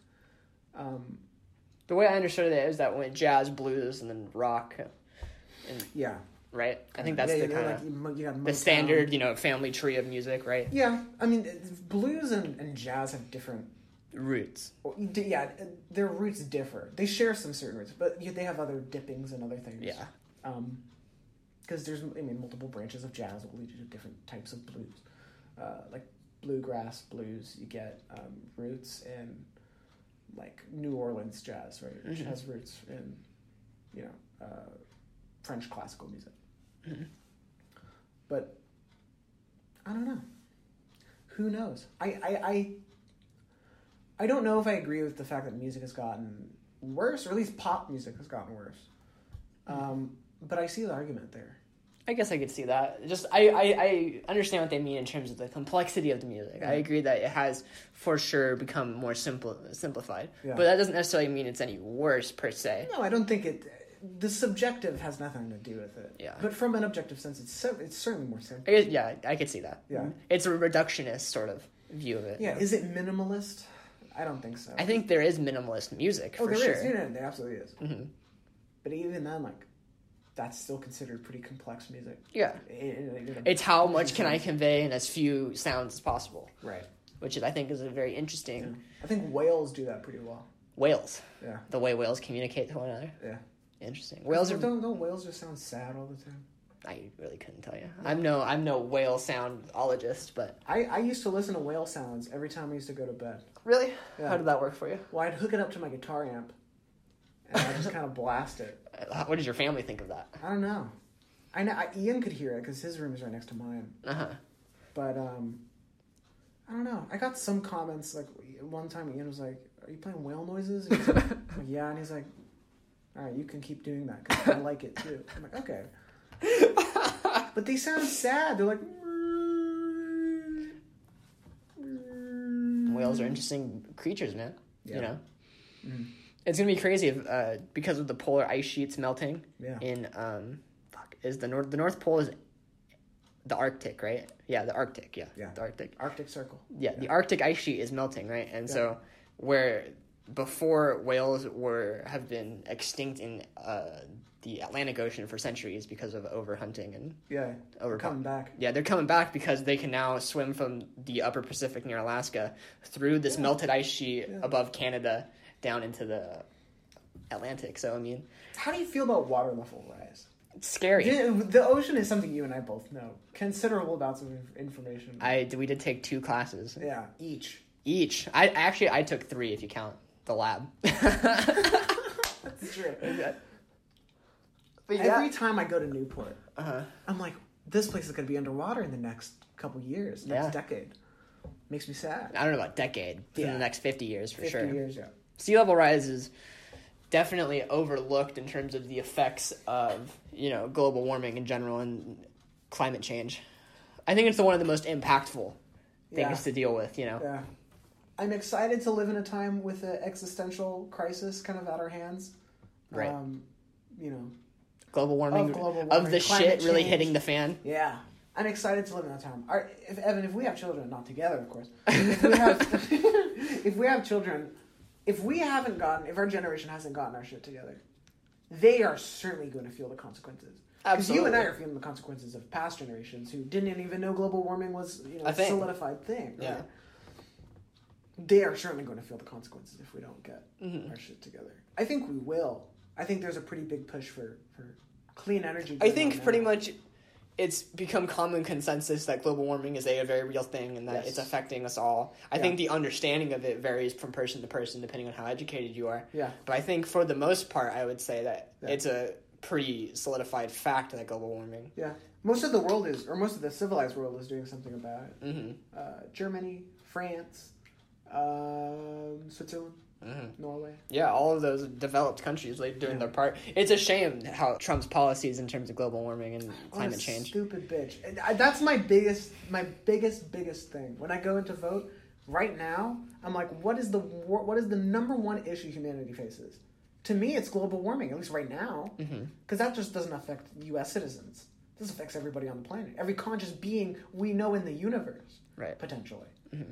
The way I understood it is that when jazz, blues, and then rock. And, yeah. Right? I think that's the kind of... the Motown. standard, you know, family tree of music, right? Yeah. I mean, blues and jazz have different... roots. Yeah, their roots differ. They share some certain roots, but they have other dippings and other things. Yeah. Because there's, I mean, multiple branches of jazz will lead you to different types of blues. Like bluegrass blues, you get roots in, like, New Orleans jazz, right? Which has roots in, you know, French classical music. Mm-hmm. But I don't know. Who knows? I don't know if I agree with the fact that music has gotten worse, or at least pop music has gotten worse. But I see the argument there. I guess I could see that. Just I understand what they mean in terms of the complexity of the music. I agree that it has for sure become more simplified. Yeah. But that doesn't necessarily mean it's any worse per se. No, I don't think it. The subjective has nothing to do with it. Yeah. But from an objective sense, it's certainly more simple. I could see that. Yeah. It's a reductionist sort of view of it. Yeah. Is it minimalist? I don't think so. I think there is minimalist music for sure. Is. Yeah, there absolutely is. Mm-hmm. But even then, like, that's still considered pretty complex music. Yeah. It's how much can I convey in as few sounds as possible. Right. Which I think is a very interesting... Yeah. I think whales do that pretty well. Whales? Yeah. The way whales communicate to one another? Yeah. Interesting. Don't whales just sound sad all the time? I really couldn't tell you. I'm no whale soundologist, but... I used to listen to whale sounds every time I used to go to bed. Really? Yeah. How did that work for you? Well, I'd hook it up to my guitar amp, and I'd just kind of blast it. What did your family think of that? I don't know. I know Ian could hear it because his room is right next to mine. Uh-huh. But, I don't know. I got some comments, like, one time Ian was like, "Are you playing whale noises?" And he's like, "Yeah," and he's like, "All right, you can keep doing that because I like it too." I'm like, "Okay." But they sound sad. They're like... Whales are interesting creatures, man. Yeah. You know? Mm-hmm. It's going to be crazy if, because of the polar ice sheets melting in... the North Pole is the Arctic, right? Yeah, the Arctic, yeah. The Arctic. Arctic Circle. Yeah, the Arctic ice sheet is melting, right? And so where before whales have been extinct in the Atlantic Ocean for centuries because of overhunting and they're coming back. Yeah, they're coming back because they can now swim from the upper Pacific near Alaska through this melted ice sheet above Canada down into the Atlantic. So I mean, how do you feel about water level rise? It's scary. The ocean is something you and I both know. Considerable amounts of information. We did take 2 classes. Yeah, each. I took 3 if you count the lab. That's true. But Every time I go to Newport, I'm like, this place is going to be underwater in the next couple years, next decade. Makes me sad. I don't know about decade. In the next 50 years for 50 sure. 50 years, yeah. Sea level rise is definitely overlooked in terms of the effects of, global warming in general and climate change. I think it's one of the most impactful things to deal with, Yeah. I'm excited to live in a time with an existential crisis kind of at our hands. Right. Global warming, of the shit really hitting the fan. Yeah. I'm excited to live in that time. If we have children, not together, of course. If we have children, if our generation hasn't gotten our shit together, they are certainly going to feel the consequences. Because you and I are feeling the consequences of past generations who didn't even know global warming was a solidified thing. Right? Yeah. They are certainly going to feel the consequences if we don't get our shit together. I think we will. I think there's a pretty big push for clean energy. I think pretty much it's become common consensus that global warming is a very real thing and that it's affecting us all. I think the understanding of it varies from person to person depending on how educated you are. Yeah. But I think for the most part, I would say that it's a pretty solidified fact that global warming. Yeah. Most of the world most of the civilized world is doing something about it. Mm-hmm. Germany, France, Switzerland, Norway. Yeah, all of those developed countries doing their part. It's a shame how Trump's policies in terms of global warming and climate change. Stupid bitch. That's my biggest thing. When I go in to vote right now, I'm like, what is the number one issue humanity faces? To me, it's global warming, at least right now, because that just doesn't affect U.S. citizens. This affects everybody on the planet, every conscious being we know in the universe, right? Potentially.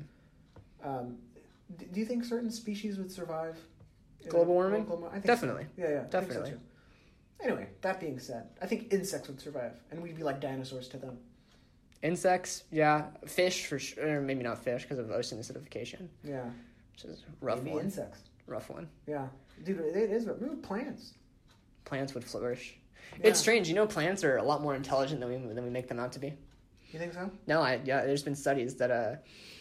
Do you think certain species would survive global warming? I think definitely. So. Yeah, definitely. I think so too. Anyway, that being said, I think insects would survive, and we'd be like dinosaurs to them. Insects, yeah. Fish, for sure. Maybe not fish because of ocean acidification. Yeah. Which is a rough Maybe one. Insects. Rough one. Yeah. Dude, it is. Maybe plants. Plants would flourish. Yeah. It's strange. Plants are a lot more intelligent than we make them out to be. You think so? No, there's been studies that...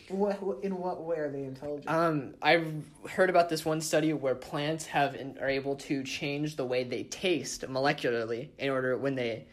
In what way are they intelligent? I've heard about this one study where plants are able to change the way they taste molecularly in order when they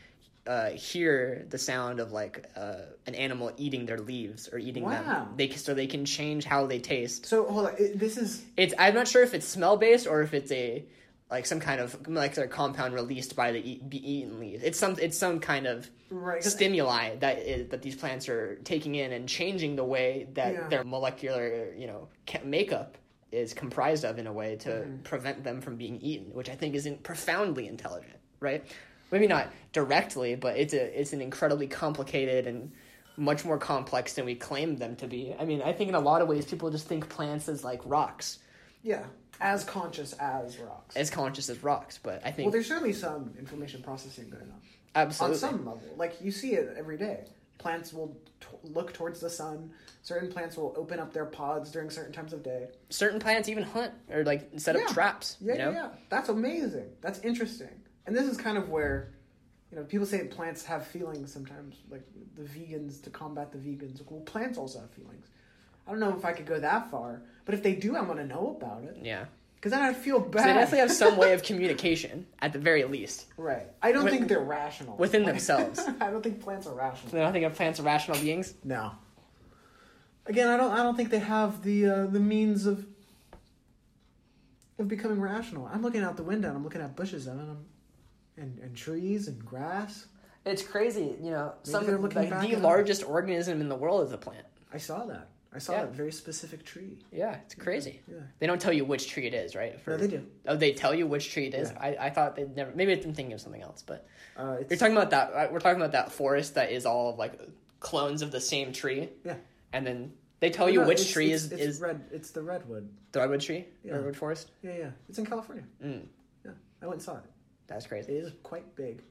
hear the sound of an animal eating their leaves or eating them. They can change how they taste. So hold on, I'm not sure if it's smell based or if it's some kind of molecular compound released by the eaten leaves. It's some kind of stimuli that these plants are taking in and changing the way that their molecular makeup is comprised of in a way to prevent them from being eaten, which I think is profoundly intelligent, right? Maybe not directly, but it's an incredibly complicated and much more complex than we claim them to be. I mean, I think in a lot of ways people just think plants as like rocks. Yeah. As conscious as rocks. As conscious as rocks, but I think... Well, there's certainly some information processing going on. Absolutely. On some level. Like, you see it every day. Plants will look towards the sun. Certain plants will open up their pods during certain times of day. Certain plants even hunt or, set up traps. Yeah. That's amazing. That's interesting. And this is kind of where, people say plants have feelings sometimes. Like, the vegans, to combat the vegans. Well, plants also have feelings. I don't know if I could go that far, but if they do, I want to know about it. Yeah. Because then I'd feel bad. So they definitely have some way of communication, at the very least. Right. I don't think they're rational. Within themselves. I don't think plants are rational. So I don't think plants are rational beings? No. Again, I don't think they have the means of becoming rational. I'm looking out the window and I'm looking at bushes and trees and grass. It's crazy, the at largest organism in the world is a plant. I saw that. That very specific tree. Yeah, it's crazy. Yeah. They don't tell you which tree it is, right? No, they do. Oh, they tell you which tree it is? Yeah. I thought they'd never... Maybe I'm thinking of something else, but... You're talking about that... We're talking about that forest that is all of, clones of the same tree. Yeah. And then they tell you which tree is... red. It's the redwood. The redwood tree? Yeah. Redwood forest? Yeah. It's in California. Mm. Yeah. I went and saw it. That's crazy. It is quite big.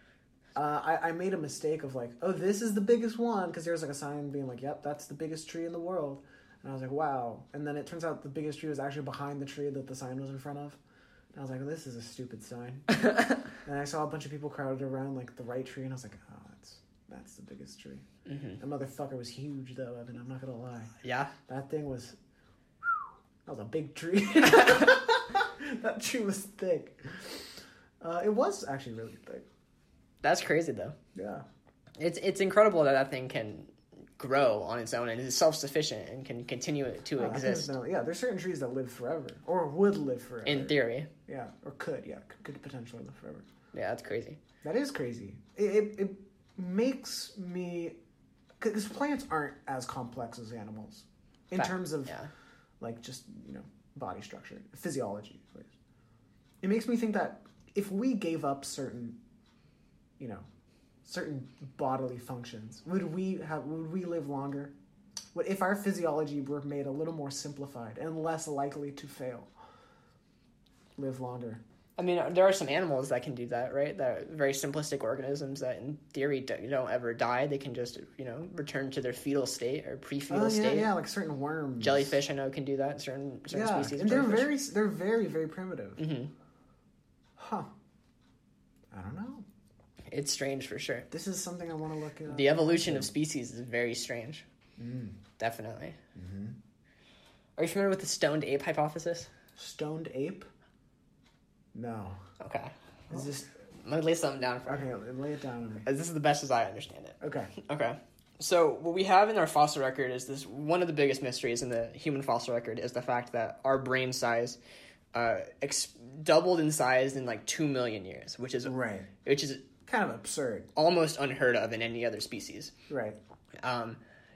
I made a mistake of this is the biggest one, because there's a sign being yep, that's the biggest tree in the world. And I was like, wow. And then it turns out the biggest tree was actually behind the tree that the sign was in front of. And I was like, well, this is a stupid sign. And I saw a bunch of people crowded around like the right tree, and I was like, oh, that's the biggest tree. That motherfucker was huge, though, Evan. I'm not gonna lie. Yeah. That thing was. That was a big tree. That tree was thick. It was actually really thick. That's crazy, though. Yeah. It's incredible that thing can grow on its own and is self-sufficient and can continue to exist. Yeah, there's certain trees that live forever, or would live forever. In theory. Yeah, or could potentially live forever. Yeah, that's crazy. That is crazy. It makes me... Because plants aren't as complex as animals. In terms of, like, just, body structure. Physiology, at least. It makes me think that if we gave up certain bodily functions, would we live longer? What if our physiology were made a little more simplified and less likely to fail? Live longer. I mean, there are some animals that can do that, right? That are very simplistic organisms that, in theory, don't ever die. They can just, return to their fetal state or pre-fetal state. Yeah, like certain worms. Jellyfish, I know, can do that. Certain species. And they're very, very primitive. Mm-hmm. Huh. I don't know. It's strange for sure. This is something I want to look at. The evolution of species is very strange. Definitely. Mm-hmm. Are you familiar with the stoned ape hypothesis? Stoned ape? No. Okay. Is this... Let me lay something down for you. Okay, lay it down on me. This is the best as I understand it. Okay. So what we have in our fossil record is this: one of the biggest mysteries in the human fossil record is the fact that our brain size doubled in size in like 2 million years, which is kind of absurd, almost unheard of in any other species. Right. And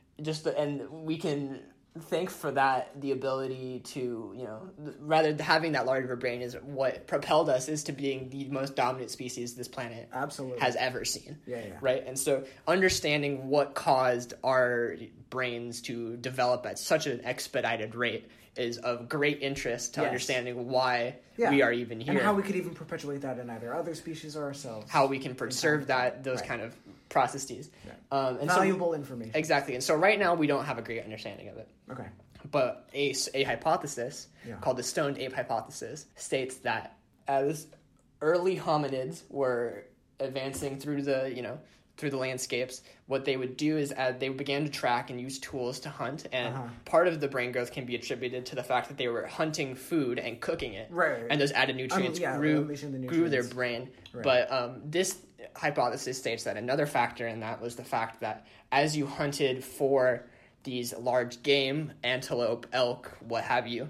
we can thank for that the ability to, rather having that large of a brain is what propelled us is to being the most dominant species this planet has ever seen. Yeah. Right? And so understanding what caused our brains to develop at such an expedited rate is of great interest to understanding why we are even here. And how we could even perpetuate that in either other species or ourselves. How we can preserve those kind of processes. Right. Valuable information. Exactly. And so right now we don't have a great understanding of it. Okay. But a hypothesis called the stoned ape hypothesis states that as early hominids were advancing through the landscapes, what they would do is they began to track and use tools to hunt, and part of the brain growth can be attributed to the fact that they were hunting food and cooking it. Right. And those added nutrients grew their brain. Right. But this hypothesis states that another factor in that was the fact that as you hunted for these large game, antelope, elk, what have you,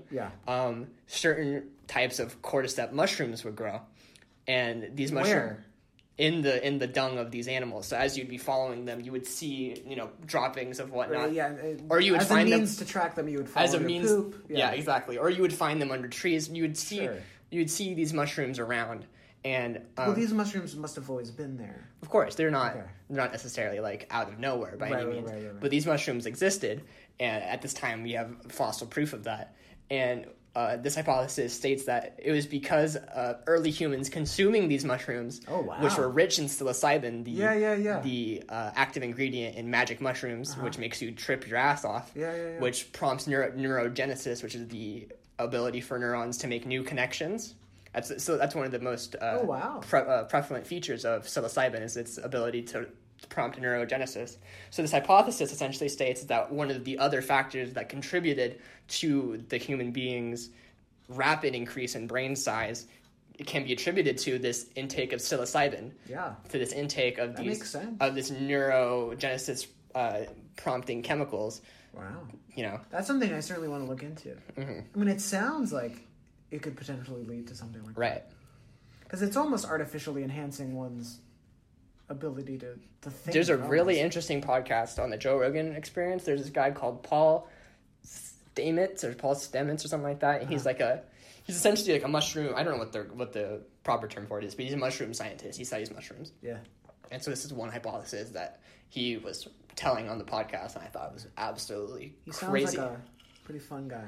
certain types of cordyceps mushrooms would grow. And these mushrooms... In the dung of these animals. So as you'd be following them, you would see, droppings of whatnot. Or you would find them... As a means to track them, you would follow their poop. Yeah, exactly. Or you would find them under trees. You would see these mushrooms around. And these mushrooms must have always been there. Of course, they're not necessarily like out of nowhere by any means. Right. But these mushrooms existed, and at this time we have fossil proof of that. And this hypothesis states that it was because early humans consuming these mushrooms, which were rich in psilocybin, the active ingredient in magic mushrooms, which makes you trip your ass off, which prompts neurogenesis, which is the ability for neurons to make new connections. That's one of the most prevalent features of psilocybin is its ability to prompt neurogenesis. So this hypothesis essentially states that one of the other factors that contributed to the human being's rapid increase in brain size can be attributed to this intake of psilocybin. Yeah. To this intake of this neurogenesis prompting chemicals. Wow. That's something I certainly want to look into. Mm-hmm. I mean, it sounds like it could potentially lead to something like that. Right. Because it's almost artificially enhancing one's ability to think. There's a really interesting podcast on the Joe Rogan Experience. There's this guy called Paul Stamets or something like that. And he's he's essentially like a mushroom. I don't know what the proper term for it is, but he's a mushroom scientist. He studies mushrooms. Yeah. And so this is one hypothesis that he was telling on the podcast, and I thought it was absolutely crazy. He sounds like a pretty fun guy.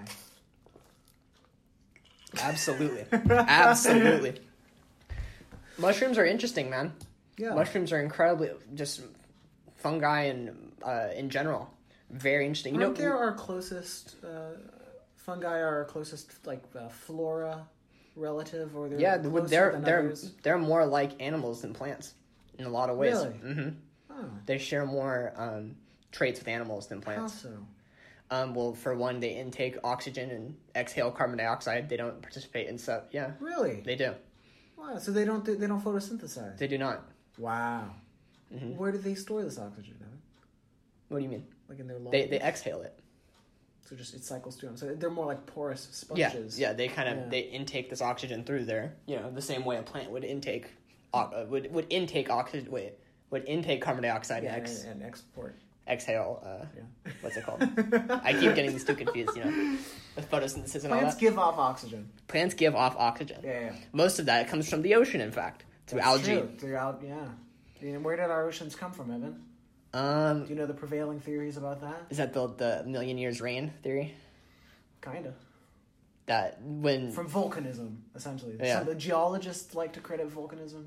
Absolutely. Absolutely. Mushrooms are interesting, man. Yeah. Mushrooms are incredibly just fungi and in general very interesting. They're our closest fungi are our closest flora relative, or they're Yeah, closer than others? they're more like animals than plants in a lot of ways. Really? Mm-hmm. Oh, They share more traits with animals than how plants. so? Well, for one, they intake oxygen and exhale carbon dioxide. They don't participate in stuff. Yeah, Really? they do. Wow. So they don't photosynthesize. They do not. Wow. Mhm. Where do they store this oxygen? Evan? What do you mean? Like in their lungs? They exhale it. So just it cycles through them. So they're more like porous Yeah, sponges. yeah. They kind of Yeah. they intake this oxygen through there. You know, the same way a plant would intake would intake oxygen. Would intake carbon dioxide Yeah, and and export. exhale. Yeah. What's it called? I keep getting these two confused. You know, with photosynthesis and all Plants that. give off oxygen. Plants give off oxygen. Yeah. Most of that comes from the ocean, in fact, through That's algae. True. Through yeah. And where did our oceans come from, Evan? Do you know the prevailing theories about that? Is that the million years rain theory? Kinda. That when From volcanism, essentially. Yeah. So the geologists like to credit volcanism.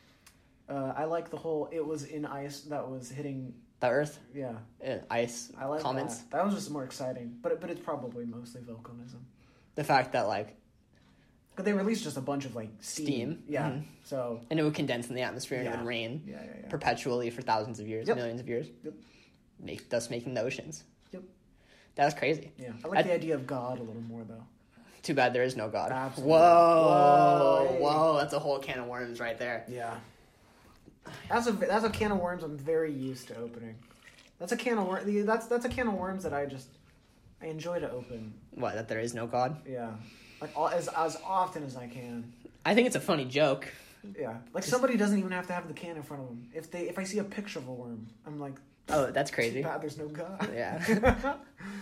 I like the whole it was in ice that was hitting. the Earth Yeah, ice I like comments, that. That was just more exciting, but it's probably mostly volcanism. the fact that like But they released just a bunch of like steam. Yeah. Mhm. So and it would condense in the atmosphere and it Yeah. would rain yeah. perpetually for thousands of years, Yep. millions of years, Yep. thus making the oceans. Yep. That was crazy. Yeah. I like the idea of God a little more though. Too bad there is no God. Absolutely. Whoa, Whoa, hey. whoa, that's a whole can of worms right there. Yeah. That's a can of worms I'm very used to opening. That's a can of worms. That's a can of worms that I enjoy to open. What? That there is no God? Yeah. Like as often as I can. I think it's a funny joke. Yeah. Like somebody doesn't even have to have the can in front of them. If I see a picture of a worm, I'm like, Oh, that's too crazy. bad there's no God. Yeah.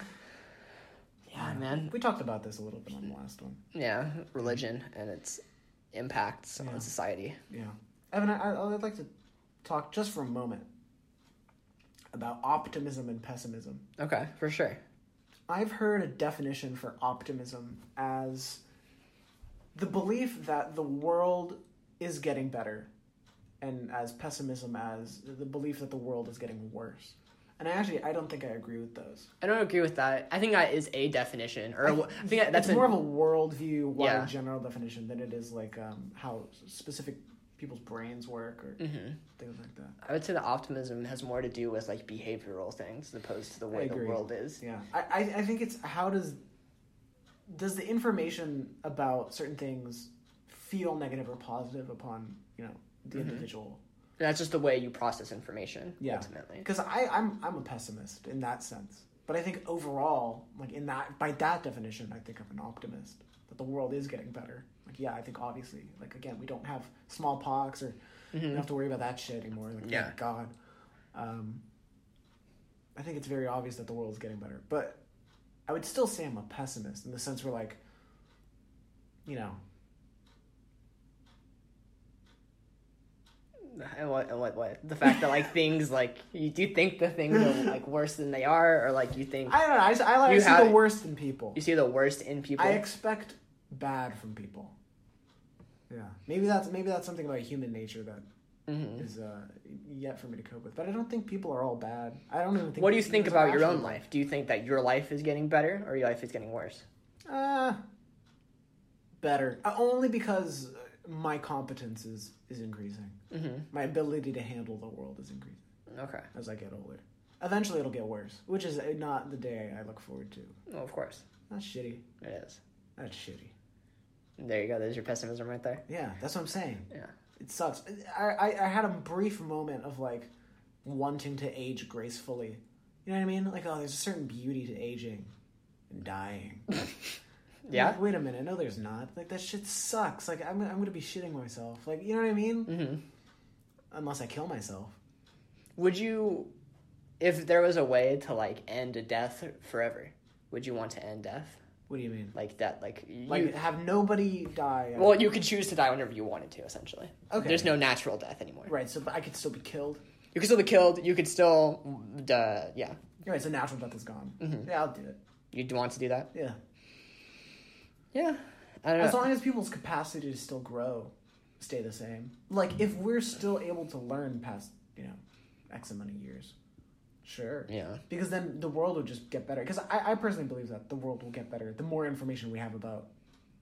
Yeah, man. We talked about this a little bit on the last one. Yeah, religion and its impacts Yeah. on society. Yeah. Evan, I'd like to talk just for a moment about optimism and pessimism. Okay, for sure. I've heard a definition for optimism as the belief that the world is getting better, and as pessimism as the belief that the world is getting worse. And I don't think I agree with those. I don't agree with that. I think that is a definition, or I think that's it's more of a worldview, wide Yeah. general definition than it is like how specific people's brains work or things like that. I would say that optimism has more to do with like behavioral things as opposed to the way the agree. world is. Yeah, I think it's how does the information about certain things feel negative or positive upon the individual. That's just the way you process information. Yeah. Ultimately. Because I'm a pessimist in that sense, but I think overall, like by that definition, I think I'm an optimist that the world is getting better. Like I think obviously, like again, we don't have smallpox or we don't have to worry about that shit anymore. Like, Yeah. thank God. I think it's very obvious that the world is getting better, but I would still say I'm a pessimist in the sense where like, And what? The fact that like things like do you think the things are like worse than they are, or like you think I don't know. I You see have- the worst in people. you see the worst in people? I expect bad from people. Yeah, maybe that's something about human nature that is yet for me to cope with. But I don't think people are all bad. I don't even think. What do you think there's about your actually own life? Do you think that your life is getting better or your life is getting worse? Better. Only because my competence is increasing. My ability to handle the world is increasing Okay. as I get older. Eventually, it'll get worse, which is not the day I look forward to. Oh, of course. That's shitty. It is. That's shitty. There you go. There's your pessimism right there. Yeah, that's what I'm saying. Yeah. It sucks. I had a brief moment of like wanting to age gracefully. You know what I mean? Like, oh, there's a certain beauty to aging and dying. Yeah. Like, wait a minute. No, there's not. Like, that shit sucks. Like, I'm gonna be shitting myself. Like, you know what I mean? Mm-hmm. Unless I kill myself. Would you, if there was a way to like end death forever, would you want to end death? What do you mean? Like that, like Like, have nobody die. Well, you could choose to die whenever you wanted to. Essentially, Okay. There's no natural death anymore. Right. So, but I could still be killed. You could still be killed. You could still, yeah. Right. So natural death is gone. Mm-hmm. Yeah, I'll do it. You'd want to do that? Yeah. Yeah. I don't know. As long as people's capacity to still grow stay the same. Like, if we're still able to learn past, X amount of years, sure. Yeah. Because then the world would just get better. Because I personally believe that the world will get better the more information we have about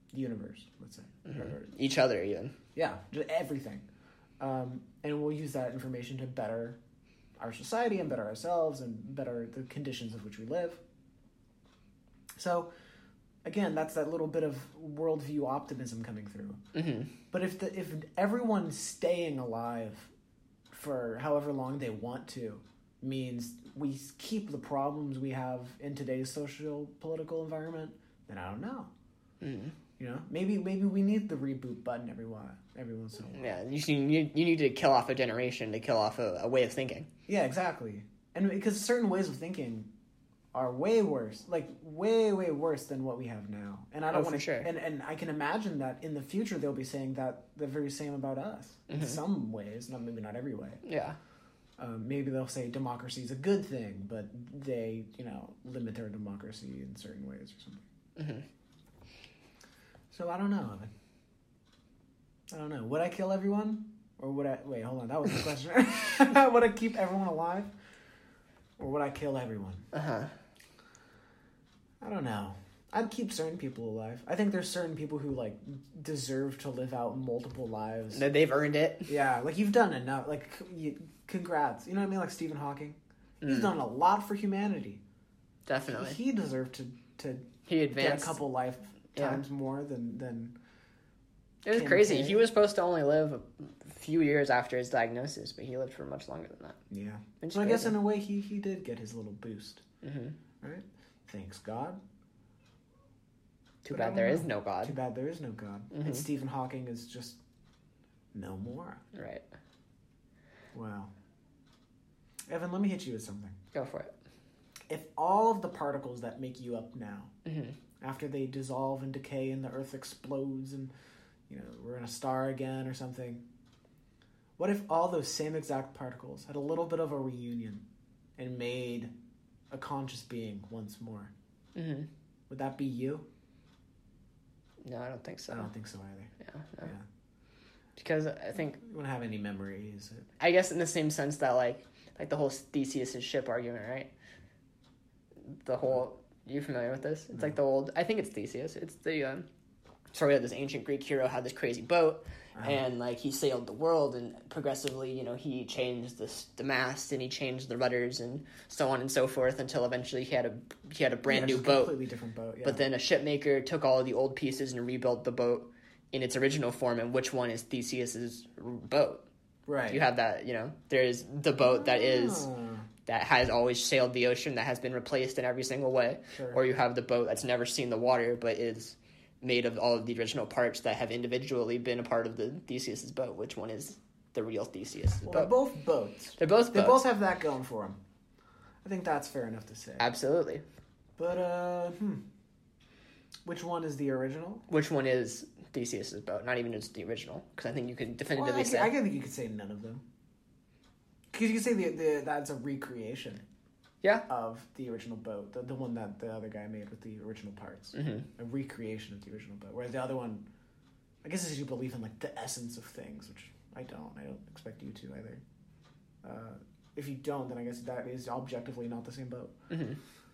universe, let's say. Or, Each other, even. yeah, just everything. And we'll use that information to better our society and better ourselves and better the conditions of which we live. So, again, that's that little bit of worldview optimism coming through. Mm-hmm. But if everyone staying alive for however long they want to means we keep the problems we have in today's social political environment, then I don't know. Mm-hmm. You know, maybe we need the reboot button every once in a while. Yeah, you need to kill off a generation to kill off a way of thinking. Yeah, exactly. And because certain ways of thinking are way worse, like way worse than what we have now. And I don't want to. Sure. And I can imagine that in the future they'll be saying that the very same about us in some ways, maybe not every way. Yeah. Maybe they'll say democracy is a good thing, but they, limit their democracy in certain ways or something. Mm-hmm. So I don't know, Evan. I don't know. Would I kill everyone? Or would I... Wait, hold on. That was the question. Would I keep everyone alive? Or would I kill everyone? Uh-huh. I don't know. I'd keep certain people alive. I think there's certain people who, deserve to live out multiple lives. They've earned it. Yeah, you've done enough. Congrats. You know what I mean? Like Stephen Hawking. He's done a lot for humanity. Definitely. He deserved to He advanced. get a couple lifetimes more than... It was Kim crazy. K. He was supposed to only live a few years after his diagnosis, but he lived for much longer than that. Yeah. It's So I guess crazy. in a way he did get his little boost. Mm-hmm. Right? Thanks God. Too But I bad don't there know. is no God. Too bad there is no God. Mhm. And Stephen Hawking is just no more. Right. Wow. Evan, let me hit you with something. Go for it. If all of the particles that make you up now, Mm-hmm. after they dissolve and decay and the Earth explodes and, we're in a star again or something, what if all those same exact particles had a little bit of a reunion and made a conscious being once more? Mm-hmm. Would that be you? No, I don't think so. I don't think so either. Yeah, no. Yeah. Because I think, You wouldn't have any memories. I guess in the same sense that like the whole Theseus' ship argument, right? The whole, you familiar with this? It's like the old, I think it's Theseus. It's the story of this ancient Greek hero had this crazy boat, and he sailed the world, and progressively, he changed the mast and he changed the rudders and so on and so forth until eventually he had a brand new just a boat. completely different boat. Yeah. But then a shipmaker took all of the old pieces and rebuilt the boat in its original form. And which one is Theseus's boat? right. You have that, there's the boat that has always sailed the ocean, that has been replaced in every single way. Sure. Or you have the boat that's never seen the water, but is made of all of the original parts that have individually been a part of the Theseus's boat. Which one is the real Theseus's Well, boat? they're both boats. They're both They boats. both have that going for them. I think that's fair enough to say. Absolutely. But, which one is the original? Which one is Theseus's boat? Not even just the original, because I think you could definitively Well, say. I think you could say none of them. Because you could say that's a recreation Yeah. of the original boat, the one that the other guy made with the original parts. Mm-hmm. A recreation of the original boat. Whereas the other one, I guess, is you believe in the essence of things, which I don't. I don't expect you to either. If you don't, then I guess that is objectively not the same boat. Mm-hmm.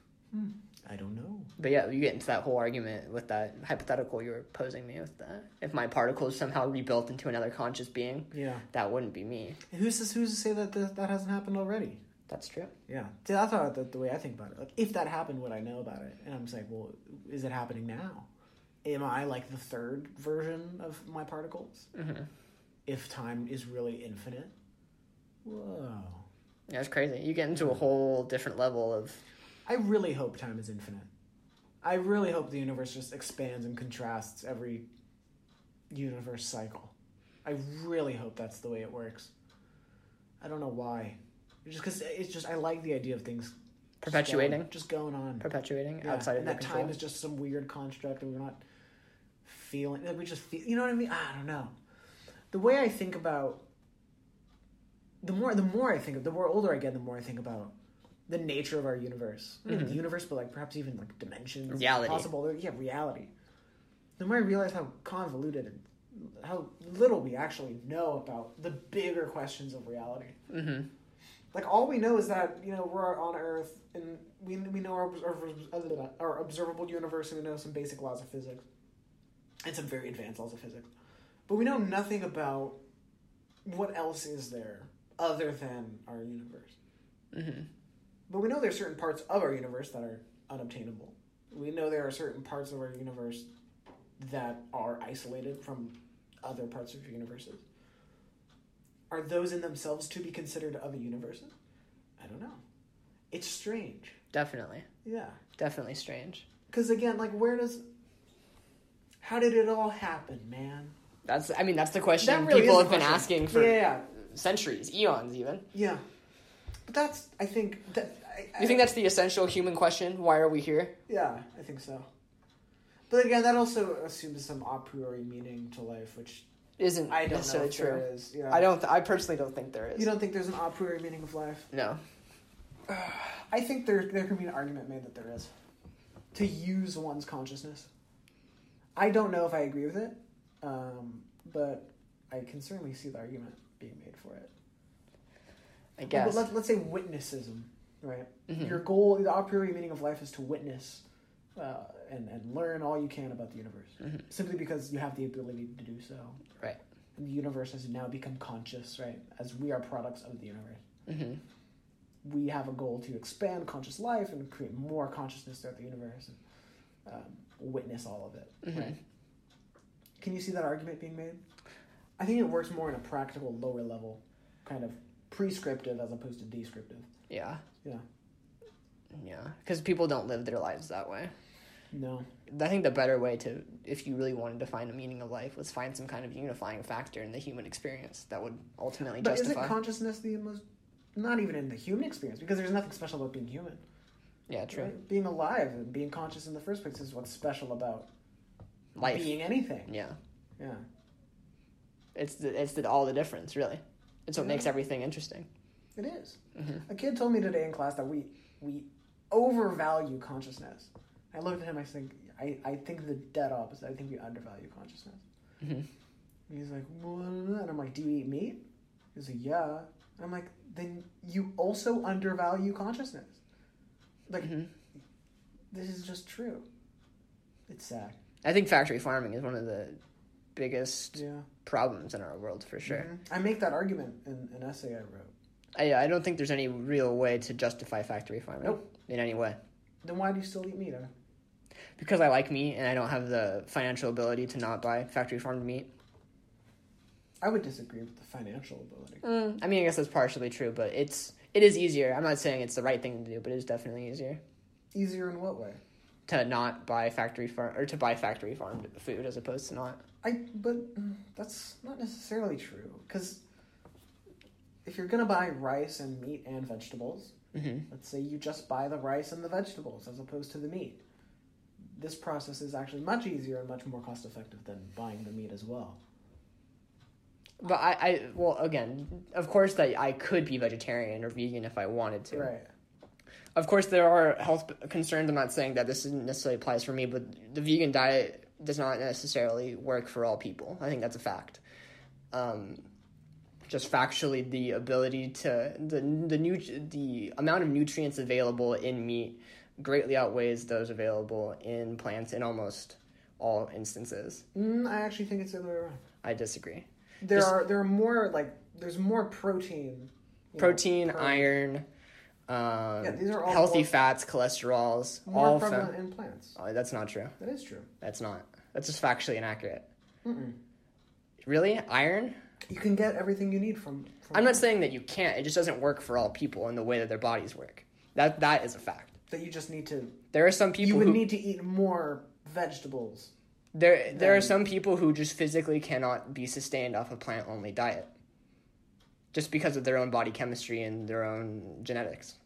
I don't know. But yeah, you get into that whole argument with that hypothetical you were posing me with that. If my particle is somehow rebuilt into another conscious being, Yeah. that wouldn't be me. And who's to say that that hasn't happened already? That's true. Yeah. See, that's how the way I think about it. If that happened, would I know about it? And I'm just like, well, is it happening now? Am I the third version of my particles? Mm-hmm. If time is really infinite? Whoa. Yeah, it's crazy. You get into a whole different level of... I really hope time is infinite. I really hope the universe just expands and contrasts every universe cycle. I really hope that's the way it works. I don't know why. Just because I like the idea of things Perpetuating? just going on. Perpetuating Yeah, outside of and their that control. time is just some weird construct and we're not feeling. We just feel. You know what I mean? I don't know. The way I think about the more older I get, the more I think about the nature of our universe. Not even the universe, but perhaps even dimensions, Reality. possible. Yeah, reality. The more I realize how convoluted and how little we actually know about the bigger questions of reality. Mm-hmm. All we know is that we're on Earth and we know our observable universe and we know some basic laws of physics. and some very advanced laws of physics. But we know nothing about what else is there other than our universe. Mm-hmm. But we know there are certain parts of our universe that are unobtainable. We know there are certain parts of our universe that are isolated from other parts of universes. Are those in themselves to be considered other universes? I don't know. It's strange. Definitely. Yeah. Definitely strange. Because again, like, how did it all happen, man? That's the question That really people is have the been question. asking for Yeah. centuries, eons even. Yeah. But that's, I think, You think that's the essential human question? Why are we here? Yeah, I think so. But again, that also assumes some a priori meaning to life, which Isn't I don't know necessarily if true. there is. Yeah. I personally don't think there is. You don't think there's an a priori meaning of life? No. I think there can be an argument made that there is. To use one's consciousness. I don't know if I agree with it, but I can certainly see the argument being made for it. I guess. But let's say witnessism, right? Mm-hmm. Your goal, the a priori meaning of life is to witness and learn all you can about the universe. Mm-hmm. Simply because you have the ability to do so. Right. And the universe has now become conscious, right? As we are products of the universe. Mm-hmm. We have a goal to expand conscious life and create more consciousness throughout the universe and witness all of it. Mm-hmm. Right? Can you see that argument being made? I think it works more in a practical, lower level, kind of prescriptive as opposed to descriptive. Yeah. Yeah. Yeah. Because people don't live their lives that way. No. I think the better way to, if you really wanted to find a meaning of life, was find some kind of unifying factor in the human experience that would ultimately But justify. isn't consciousness the most... Not even in the human experience, because there's nothing special about being human. Yeah, true. Right? Being alive and being conscious in the first place is what's special about Life. being anything. Yeah. Yeah. It's all the difference, really. It's what Yeah. makes everything interesting. It is. Mm-hmm. A kid told me today in class that we overvalue consciousness. I looked at him. I think the dead opposite. I think we undervalue consciousness. Mm-hmm. And he's like, well, and I'm like, do you eat meat? He's like, yeah. I'm like, then you also undervalue consciousness. Like, Mm-hmm. this is just true. It's sad. I think factory farming is one of the biggest Yeah. problems in our world, for sure. Mm-hmm. I make that argument in an essay I wrote. I don't think there's any real way to justify factory farming. Nope. In any way. Then why do you still eat meat? Because I like meat and I don't have the financial ability to not buy factory farmed meat. I would disagree with the financial ability. I mean, I guess that's partially true, but it is easier. I'm not saying it's the right thing to do, but it is definitely easier Easier in what way? to not buy to buy factory farmed food as opposed to not. But that's not necessarily true, because if you're gonna buy rice and meat and vegetables, Mm-hmm. let's say you just buy the rice and the vegetables as opposed to the meat. This process is actually much easier and much more cost effective than buying the meat as well. But well, again, of course that I could be vegetarian or vegan if I wanted to. Right. Of course, there are health concerns. I'm not saying that this necessarily applies for me, but the vegan diet does not necessarily work for all people. I think that's a fact. Just factually, the ability to the amount of nutrients available in meat greatly outweighs those available in plants in almost all instances. I actually think it's the other way around. I disagree. There are more there's more protein. Protein, per- iron, these are all healthy more- fats, cholesterols, more all prevalent in plants. Oh, that's not true. That is true. That's not. That's just factually inaccurate. Mm-mm. Really? Iron? You can get everything you need from I'm not saying that you can't. It just doesn't work for all people in the way that their bodies work. That is a fact. that you just need to. There are some people You would who need to eat more vegetables. there are some people who just physically cannot be sustained off a plant-only diet. Just because of their own body chemistry and their own genetics.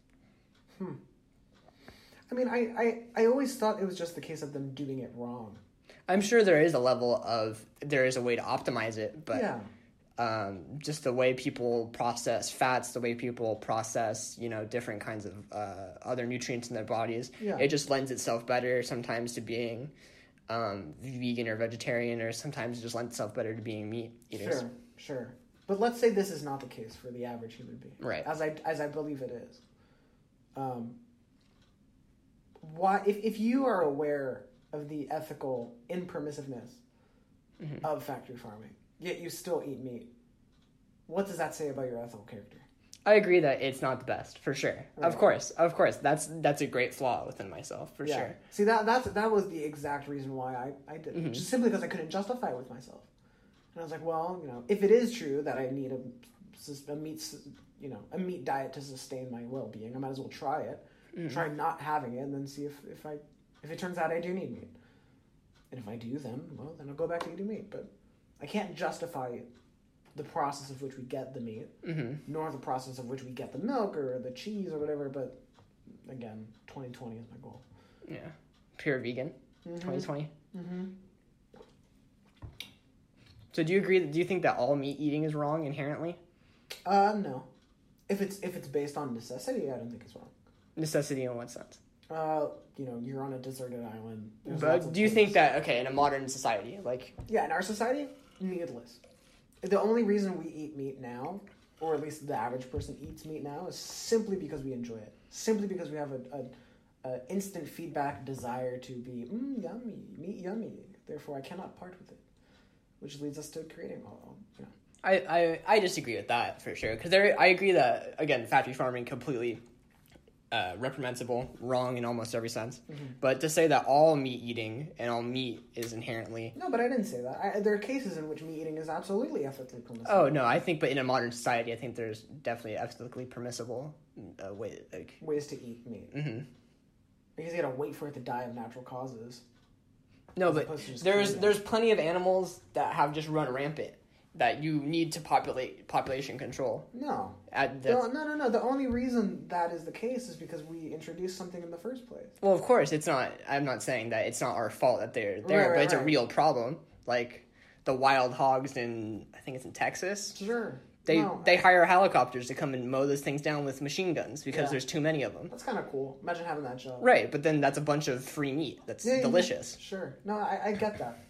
I mean, I always thought it was just the case of them doing it wrong. I'm sure there is a way to optimize it, but Yeah. just the way people process fats, the way people process, different kinds of other nutrients in their bodies, Yeah. it just lends itself better sometimes to being vegan or vegetarian, or sometimes it just lends itself better to being meat eaters. Sure. But let's say this is not the case for the average human being. Right. As I believe it is. Why, if you are aware of the ethical impermissiveness of factory farming, yet you still eat meat. What does that say about your ethical character? I agree that it's not the best, for sure. Right. Of course. That's a great flaw within myself, for sure. See, that was the exact reason why I did it. Just simply because I couldn't justify it with myself. And I was like, well, if it is true that I need a meat diet to sustain my well-being, I might as well try it. Try not having it, and then see if it turns out I do need meat. And if I do, then I'll go back to eating meat. But I can't justify the process of which we get the meat, nor the process of which we get the milk or the cheese or whatever. But again, 2020 is my goal. Yeah, pure vegan, 2020. So do you agree? Do you think that all meat eating is wrong inherently? No. If it's based on necessity, I don't think it's wrong. Necessity in what sense? You're on a deserted island. But do you think that, in a modern society, Yeah, in our society, needless. The only reason we eat meat now, or at least the average person eats meat now, is simply because we enjoy it. Simply because we have a instant feedback desire to be, yummy, meat yummy. Therefore, I cannot part with it. Which leads us to creating I disagree with that, for sure. Because I agree that, again, factory farming completely reprehensible, wrong in almost every sense. But to say that all meat eating and all meat is inherently... No, but I didn't say that. There are cases in which meat eating is absolutely ethically permissible. Oh, no, I think, but in a modern society, I think there's definitely ethically permissible ways to eat meat. Because you gotta wait for it to die of natural causes. No, but there's plenty of animals that have just run rampant that you need to population control. No. No. The only reason that is the case is because we introduced something in the first place. Well, of course, it's not. I'm not saying that it's not our fault that they're there, but it's a real problem. Like the wild hogs I think it's in Texas. Sure. They hire helicopters to come and mow those things down with machine guns because there's too many of them. That's kind of cool. Imagine having that job. Right, but then that's a bunch of free meat. That's delicious. Yeah, sure. No, I get that.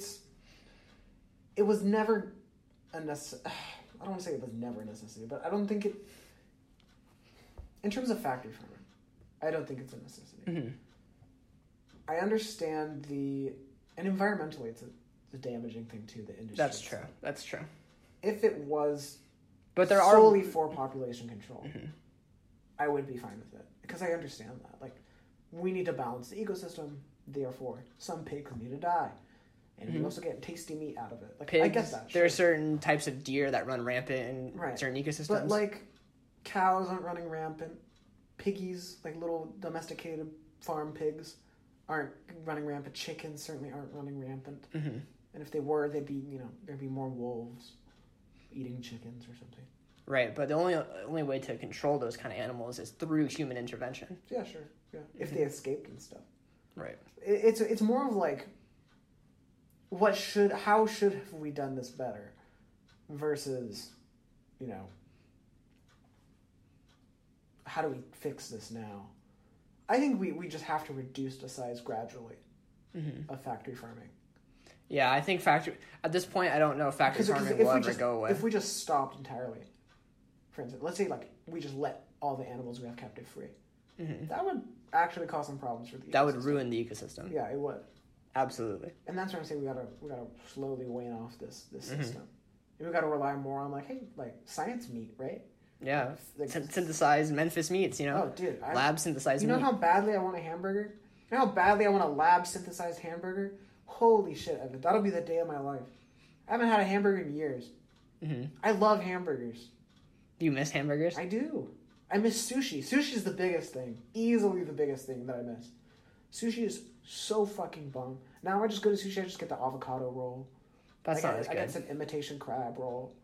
It was never a necessity. I don't want to say it was never a necessity, but I don't think it... In terms of factory farming, I don't think it's a necessity. I understand and environmentally, it's a damaging thing too, the industry. That's true. If it was there solely for population control, I would be fine with it. Because I understand that. Like, we need to balance the ecosystem, therefore, some pigs need to die. And we also get tasty meat out of it. Like, pigs, I get that. There are certain types of deer that run rampant in certain ecosystems. But, like, cows aren't running rampant. Piggies, like little domesticated farm pigs, aren't running rampant. Chickens certainly aren't running rampant. And if they were, there'd be more wolves eating chickens or something. Right, but the only way to control those kind of animals is through human intervention. Yeah, sure. Yeah, if they escaped and stuff. Right. It's more of like, how should have we done this better, versus, how do we fix this now? I think we just have to reduce the size gradually of factory farming. Yeah, I think at this point, I don't know if factory farming will ever go away. If we just stopped entirely, for instance, let's say we just let all the animals we have captive free, that would actually cause some problems for the ecosystem. That would ruin the ecosystem. Yeah, it would. Absolutely. And that's what I'm saying. We gotta slowly wane off this system, and we gotta rely more on science meat, right? Yeah, synthesized Memphis meats. Oh, dude, lab synthesized. You know meat. how badly I want a hamburger. You know how badly I want a lab synthesized hamburger. Holy shit, Evan. That'll be the day of my life. I haven't had a hamburger in years. I love hamburgers. Do you miss hamburgers? I do. I miss sushi. Sushi's the biggest thing. Easily the biggest thing that I miss. Sushi is so fucking bomb. Now I just go to sushi, I just get the avocado roll. That's not as good. I get some imitation crab roll.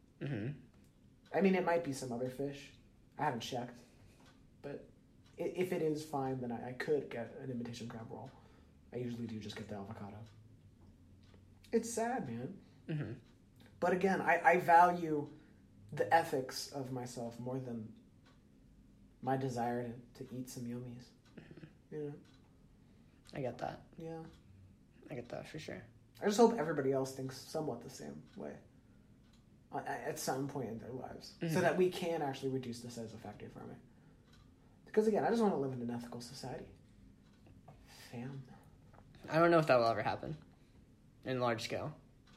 I mean, it might be some other fish. I haven't checked. But if it is fine, then I could get an imitation crab roll. I usually do just get the avocado. It's sad, man. But again, I value the ethics of myself more than my desire to eat some yummies. I get that. Yeah. I get that for sure. I just hope everybody else thinks somewhat the same way at some point in their lives, so that we can actually reduce the size of factory farming. Because again, I just want to live in an ethical society. Fam. I don't know if that will ever happen in large scale.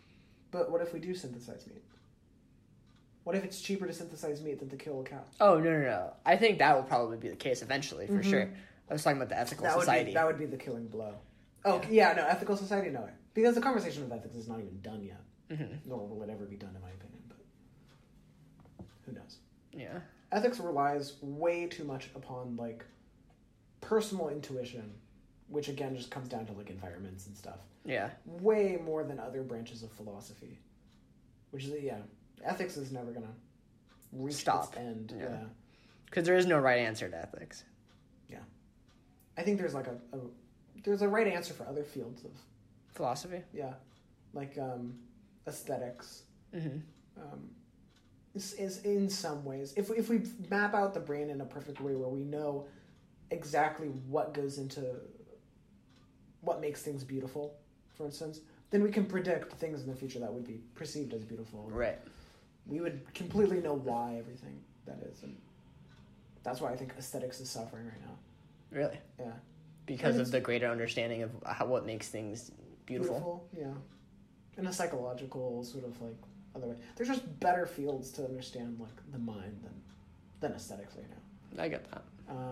But what if we do synthesize meat? What if it's cheaper to synthesize meat than to kill a cow? Oh, no. I think that will probably be the case eventually, for sure. I was talking about the ethical society. That would be the killing blow. Oh, yeah, no, ethical society, no way. Because the conversation of ethics is not even done yet. Nor will it ever be done, in my opinion, but who knows? Yeah. Ethics relies way too much upon, like, personal intuition, which, again, just comes down to, like, environments and stuff. Yeah. Way more than other branches of philosophy. Which is, ethics is never going to reach its end. Yeah. Because there is no right answer to ethics. Yeah. I think there's, like, there's a right answer for other fields of... Philosophy? Yeah. Like, aesthetics. Is in some ways, if we map out the brain in a perfect way where we know exactly what goes into what makes things beautiful, for instance, then we can predict things in the future that would be perceived as beautiful. Right. We would completely know why everything that is, and that's why I think aesthetics is suffering right now. Really? Yeah. Because of the greater understanding of what makes things beautiful. Yeah. In a psychological sort of like other way. There's just better fields to understand like the mind than aesthetics right now. I get that.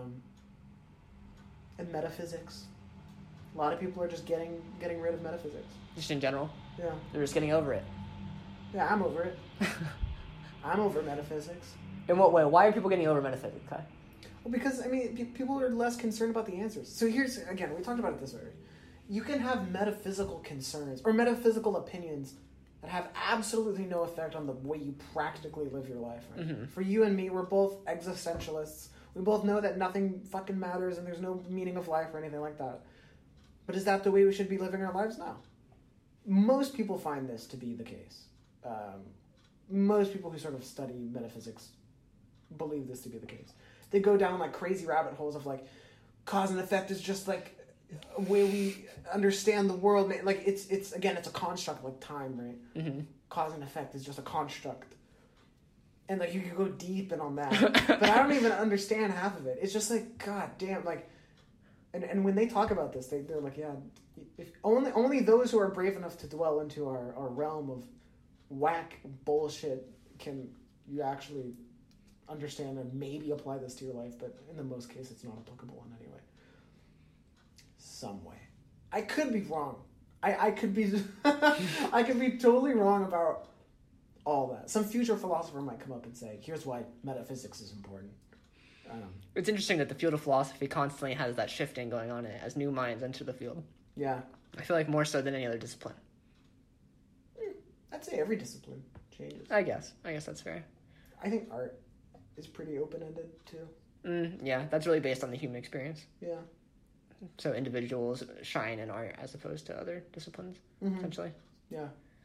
And metaphysics. A lot of people are just getting rid of metaphysics. Just in general? Yeah. They're just getting over it. Yeah, I'm over it. I'm over metaphysics. In what way? Why are people getting over metaphysics, Kai? Well, because, I mean, people are less concerned about the answers. So here's, again, we talked about it this way. You can have metaphysical concerns or metaphysical opinions that have absolutely no effect on the way you practically live your life. Right? Mm-hmm. For you and me, we're both existentialists. We both know that nothing fucking matters and there's no meaning of life or anything like that. But is that the way we should be living our lives now? Most people find this to be the case. Most people who sort of study metaphysics believe this to be the case. They go down like crazy rabbit holes of like cause and effect is just like a way we understand the world. Like it's again, it's a construct like time, right? Mm-hmm. Cause and effect is just a construct. And like you could go deep in on that. But I don't even understand half of it. It's just like, God damn, like and when they talk about this, they're like, yeah, if only those who are brave enough to dwell into our realm of whack bullshit can you actually understand and maybe apply this to your life, but in the most case it's not applicable in any way. Some way. I could be wrong. I could be I could be totally wrong about all that. Some future philosopher might come up and say, here's why metaphysics is important. It's interesting that the field of philosophy constantly has that shifting going on in it as new minds enter the field. Yeah. I feel like more so than any other discipline. I'd say every discipline changes. I guess that's fair. I think art is pretty open-ended too. Yeah, that's really based on the human experience. Yeah. So individuals shine in art as opposed to other disciplines, essentially. Yeah.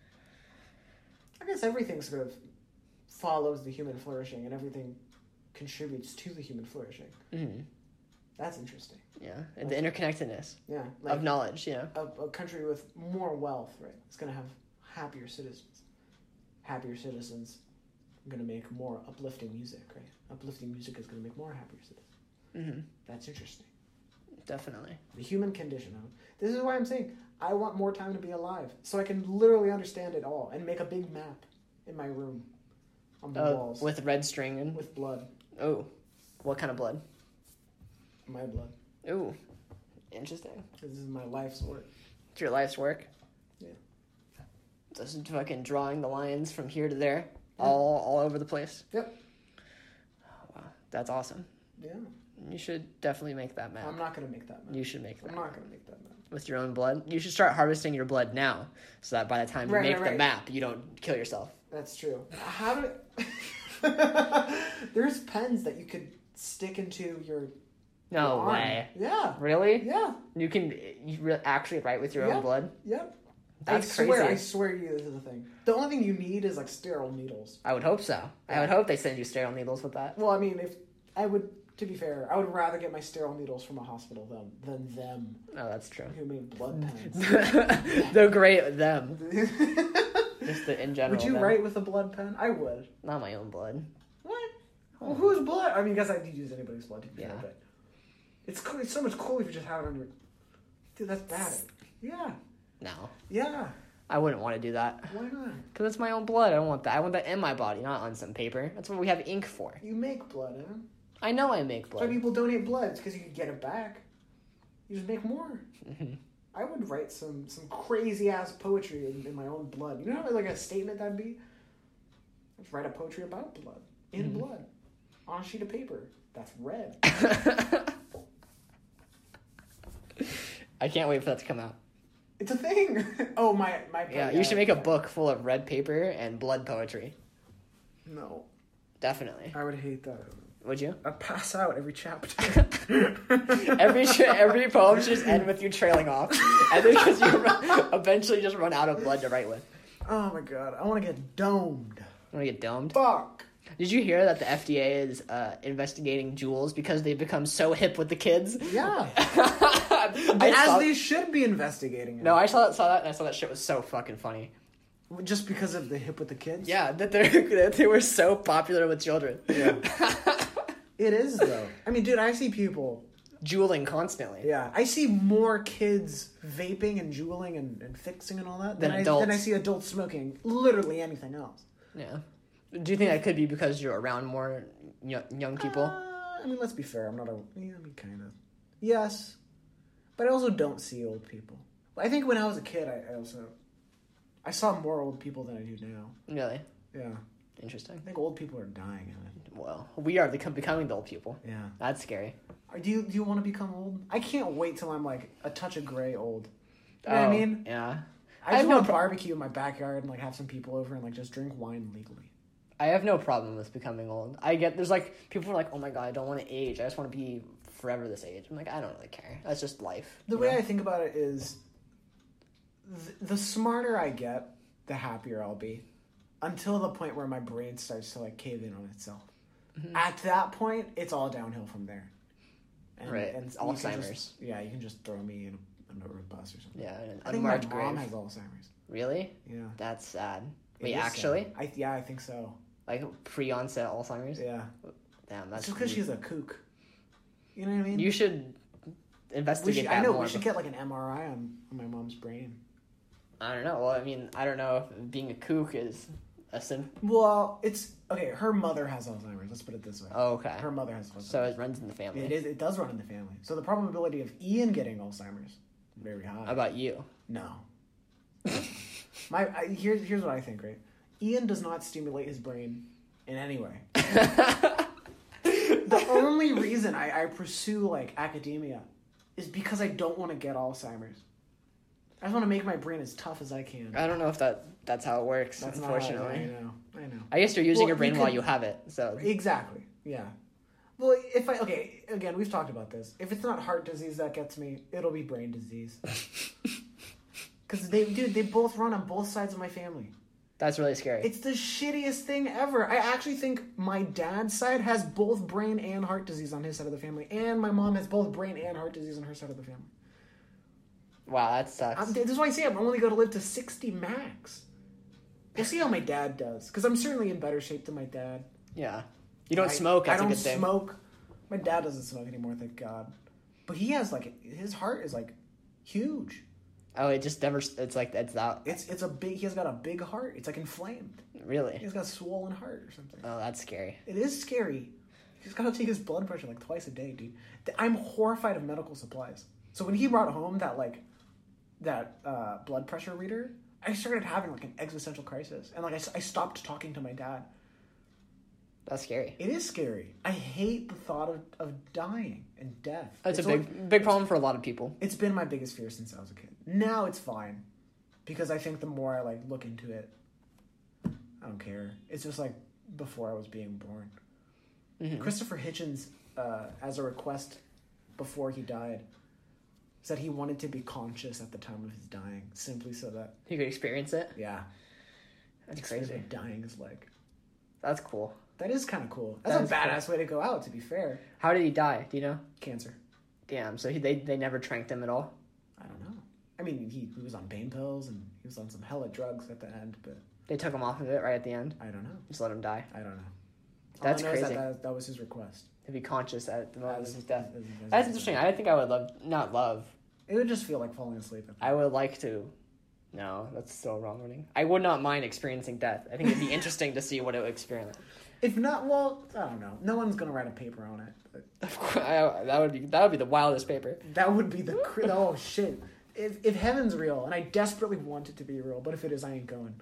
I guess everything sort of follows the human flourishing and everything contributes to the human flourishing. Mm-hmm. That's interesting. Yeah, and the interconnectedness like of knowledge, A country with more wealth, right, is going to have happier citizens. Happier citizens are going to make more uplifting music, right? Uplifting music is going to make more happier citizens. Mm-hmm. That's interesting. Definitely. The human condition. This is why I'm saying I want more time to be alive, so I can literally understand it all and make a big map in my room on the walls. With red string and... With blood. Oh. What kind of blood? My blood. Ooh. Interesting. This is my life's work. It's your life's work? Yeah. Just fucking drawing the lines from here to there, all over the place. Yep. Oh, wow. That's awesome. Yeah. You should definitely make that map. I'm not going to make that map. You should make that. I'm not going to make that map. With your own blood? You should start harvesting your blood now, so that by the time you make the map, you don't kill yourself. That's true. How do... There's pens that you could stick into your... No way. Yeah. Really? Yeah. You can actually write with your own blood? Yep. That's crazy. I swear to you this is a thing. The only thing you need is like sterile needles. I would hope so. I would hope they send you sterile needles with that. Well, I mean, to be fair, I would rather get my sterile needles from a hospital than them. Oh, that's true. Who made blood pens. They're great, them. Just in general. Would you write with a blood pen? I would. Not my own blood. What? Well, whose blood? I mean, I guess I did use anybody's blood to be fair, but it's cool. It's so much cooler if you just have it on your... Dude, that's bad. Yeah. No. Yeah. I wouldn't want to do that. Why not? Because it's my own blood. I don't want that. I want that in my body, not on some paper. That's what we have ink for. You make blood, Evan. I know I make That's why blood. people donate blood. It's because you can get it back. You just make more. I would write some crazy ass poetry in my own blood. You know how like a statement that'd be? Let's write a poetry about blood. In blood. On a sheet of paper. That's red. I can't wait for that to come out. It's a thing. Oh, my Yeah, you should make a book full of red paper and blood poetry. No. Definitely. I would hate that. Would you? I'd pass out every chapter. Every poem should just end with you trailing off. And then because you eventually just run out of blood to write with. Oh my god. I want to get domed. You want to get domed? Fuck. Did you hear that the FDA is investigating Juuls because they've become so hip with the kids? Yeah. They should be investigating it. No, I saw that, and I saw that shit was so fucking funny. Just because of the hip with the kids? Yeah, that they were so popular with children. Yeah. It is, though. I mean, dude, I see people... Juuling constantly. Yeah. I see more kids vaping and juuling and fixing and all that Than adults. than I see adults smoking literally anything else. Yeah. Do you think that could be because you're around more young people? I mean, let's be fair. I'm not a... Yeah, I mean, kind of. Yes. But I also don't see old people. I think when I was a kid, I saw more old people than I do now. Really? Yeah. Interesting. I think old people are dying. Well, we are becoming the old people. Yeah. That's scary. Do you want to become old? I can't wait till I'm like a touch of gray old. You know what I mean? Yeah. I just want to barbecue in my backyard and like have some people over and like just drink wine legally. I have no problem with becoming old. There's like, people are like, oh my god, I don't want to age. I just want to be forever this age. I'm like, I don't really care. That's just life. The way I think about it is the smarter I get, the happier I'll be. Until the point where my brain starts to like cave in on itself. Mm-hmm. At that point, it's all downhill from there. And, right. And Alzheimer's. You can just throw me in a bus or something. Yeah, an I think my unmarked mom grave. has Alzheimer's. Really? Yeah. That's sad. It Wait, is actually? sad. I think so. Like pre-onset Alzheimer's? Yeah. Damn, that's just because she's a kook. You know what I mean? You should investigate that more. We should get like an MRI on my mom's brain. I don't know. Well, I mean, I don't know if being a kook is a sin. Well, it's... Okay, her mother has Alzheimer's. Let's put it this way. Oh, okay. Her mother has Alzheimer's. So it runs in the family. It does run in the family. So the probability of Ian getting Alzheimer's very high. How about you? No. Here's what I think, right? Ian does not stimulate his brain in any way. The only reason I pursue like academia is because I don't want to get Alzheimer's. I just want to make my brain as tough as I can. I don't know if that's how it works, That's unfortunately. Not how I know. I guess you're using your brain while you have it, so... Exactly, yeah. Well, again, we've talked about this. If it's not heart disease that gets me, it'll be brain disease. Because they both run on both sides of my family. That's really scary. It's the shittiest thing ever. I actually think my dad's side has both brain and heart disease on his side of the family. And my mom has both brain and heart disease on her side of the family. Wow, that sucks. This is why I say I'm only going to live to 60 max. We'll see how my dad does. Because I'm certainly in better shape than my dad. Yeah. You don't smoke, that's a good thing. I don't smoke. My dad doesn't smoke anymore, thank God. But he has, like, his heart is, like, huge. Oh, it just never, it's like, it's out. It's a big, he has got a big heart. It's, like, inflamed. Really? He's got a swollen heart or something. Oh, that's scary. It is scary. He's got to take his blood pressure, like, twice a day, dude. I'm horrified of medical supplies. So when he brought home that, like, blood pressure reader, I started having, like, an existential crisis. And, like, I stopped talking to my dad. That's scary. It is scary. I hate the thought of dying and death. That's a big problem for a lot of people. It's been my biggest fear since I was a kid. Now it's fine. Because I think the more I, like, look into it, I don't care. It's just, like, before I was being born. Mm-hmm. Christopher Hitchens, as a request before he died, said he wanted to be conscious at the time of his dying, simply so that... He could experience it? Yeah. That's crazy. What dying is like. That's cool. That is kind of cool. That's a badass way to go out, to be fair. How did he die? Do you know? Cancer. Damn, so they never tranked him at all? I don't know. I mean, he was on pain pills, and he was on some hella drugs at the end, but... They took him off of it right at the end? I don't know. Just let him die? I don't know. That's all I know crazy. Is that was his request. To be conscious at the moment of his death. That's interesting. I think I would love... Not love. It would just feel like falling asleep. I would like to No, that's still wrong wording. I would not mind experiencing death. I think it'd be interesting to see what it would experience. If not, well, I don't know. No one's gonna write a paper on it. But Of course, that would be the wildest paper. that would be the oh shit. If heaven's real, and I desperately want it to be real, but if it is, I ain't going.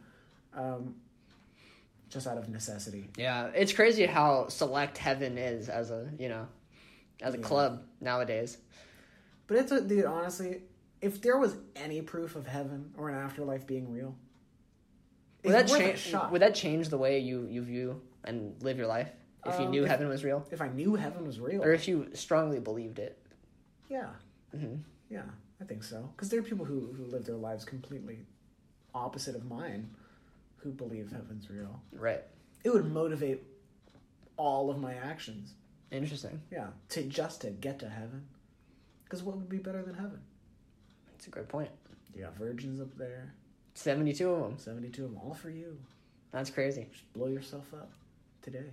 Just out of necessity. Yeah, it's crazy how select heaven is as a club nowadays. But it's dude, honestly, if there was any proof of heaven or an afterlife being real, Would that it's worth a change? shot. Would that change the way you view and live your life if you knew heaven was real, If I knew heaven was real, or if you strongly believed it? yeah, Mm-hmm. yeah, I think so. Because there are people who live their lives completely opposite of mine, who believe heaven's real. Right. It would motivate all of my actions. Interesting. Yeah, to get to heaven. Because what would be better than heaven? That's a great point. You got virgins up there, 72 of them. 72 of them, all for you. That's crazy. Just blow yourself up today.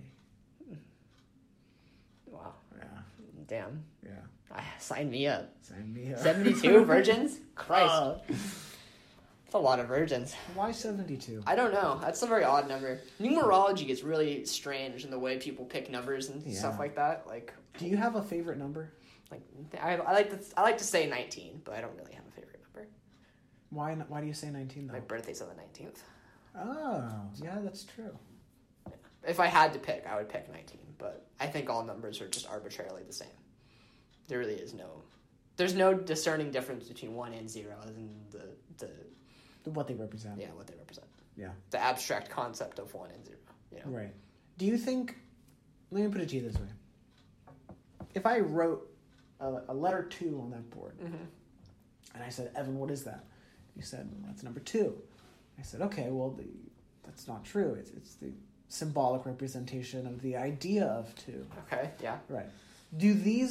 Wow. Yeah, Damn. yeah. Sign me up. Sign me up. 72 virgins? Christ. That's a lot of virgins. Why 72? I don't know. That's a very odd number. Numerology is really strange in the way people pick numbers and stuff like that. Like, Do you have a favorite number? like I like to say 19, but I don't really have a favorite number. Why do you say 19 though? My birthday's on the 19th. Oh, yeah, that's true. If I had to pick, I would pick 19, but I think all numbers are just arbitrarily the same. There really is there's no discerning difference between 1 and 0 other than What they represent. what they represent. Yeah. The abstract concept of 1 and 0. You know? Right. Do you think? Let me put it to you this way: if I wrote a letter 2 on that board, and I said, "Evan, what is that?" You said, well, "That's number 2." I said, "Okay, well, that's not true. It's the symbolic representation of the idea of 2." Okay. Yeah. Right. Do the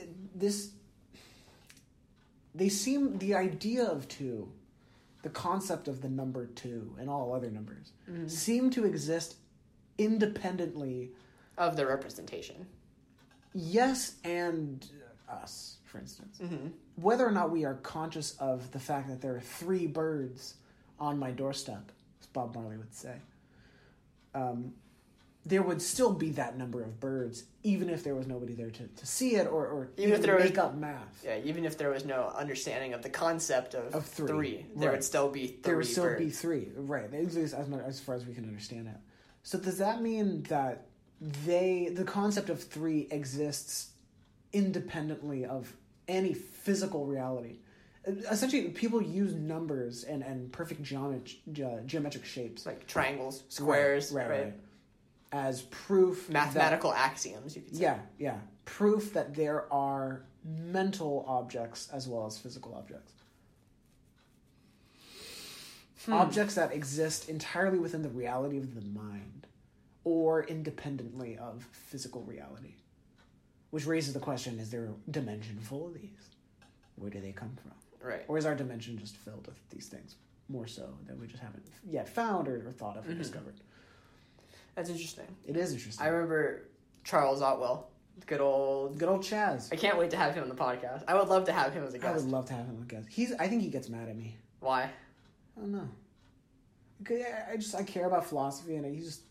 idea of 2, the concept of the number 2 and all other numbers seem to exist independently Of the representation. Yes, and us, for instance. Whether or not we are conscious of the fact that there are 3 birds on my doorstep, as Bob Marley would say, there would still be that number of birds, even if there was nobody there to see it or Even if there make was- up math. Yeah, even if there was no understanding of the concept of 3, there Right. would still be 3 There would still birds. be 3, right? At least as far as we can understand it. So does that mean that the concept of 3 exists independently of any physical reality? Essentially, people use numbers and perfect geometric shapes, Like triangles, squares, right, as proof. Mathematical axioms, you could say. Yeah. Proof that there are mental objects as well as physical objects. Objects that exist entirely within the reality of the mind or independently of physical reality. Which raises the question, is there a dimension full of these? Where do they come from? Right. Or is our dimension just filled with these things more so that we just haven't yet found or thought of or discovered? That's interesting. It is interesting. I remember Charles Otwell. Good old Chaz. I can't wait to have him on the podcast. I would love to have him as a I guest. would love to have him as a guest. I think he gets mad at me. Why? I don't know. I care about philosophy, and he just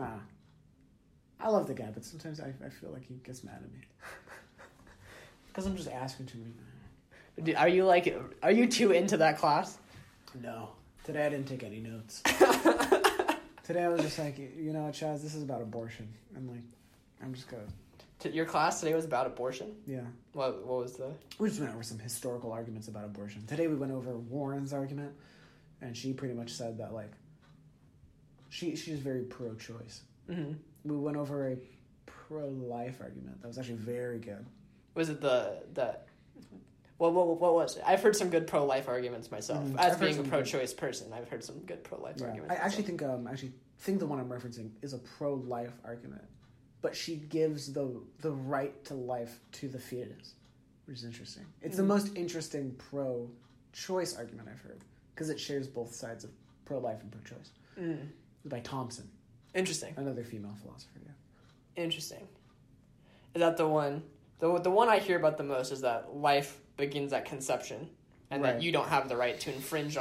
I love the guy, but sometimes I feel like he gets mad at me because I'm just asking too many. Are you too into that class? No, today I didn't take any notes. Today I was just like, you know what, Chaz, this is about abortion. I'm just gonna. Your class today was about abortion? Yeah. What was the... We just went over some historical arguments about abortion. Today we went over Warren's argument, and she pretty much said that, like, she's very pro-choice. Mm-hmm. We went over a pro-life argument. That was actually very good. Was it the what was it? I've heard some good pro-life arguments myself. As being a pro-choice person, I've heard some good pro-life arguments. I actually think the one I'm referencing is a pro-life argument. But she gives the right to life to the fetus, which is interesting. It's the most interesting pro-choice argument I've heard, because it shares both sides of pro-life and pro-choice. By Thompson. Interesting. Another female philosopher, yeah. Interesting. Is that the one? The one I hear about the most is that life begins at conception, and that you don't have the right to infringe on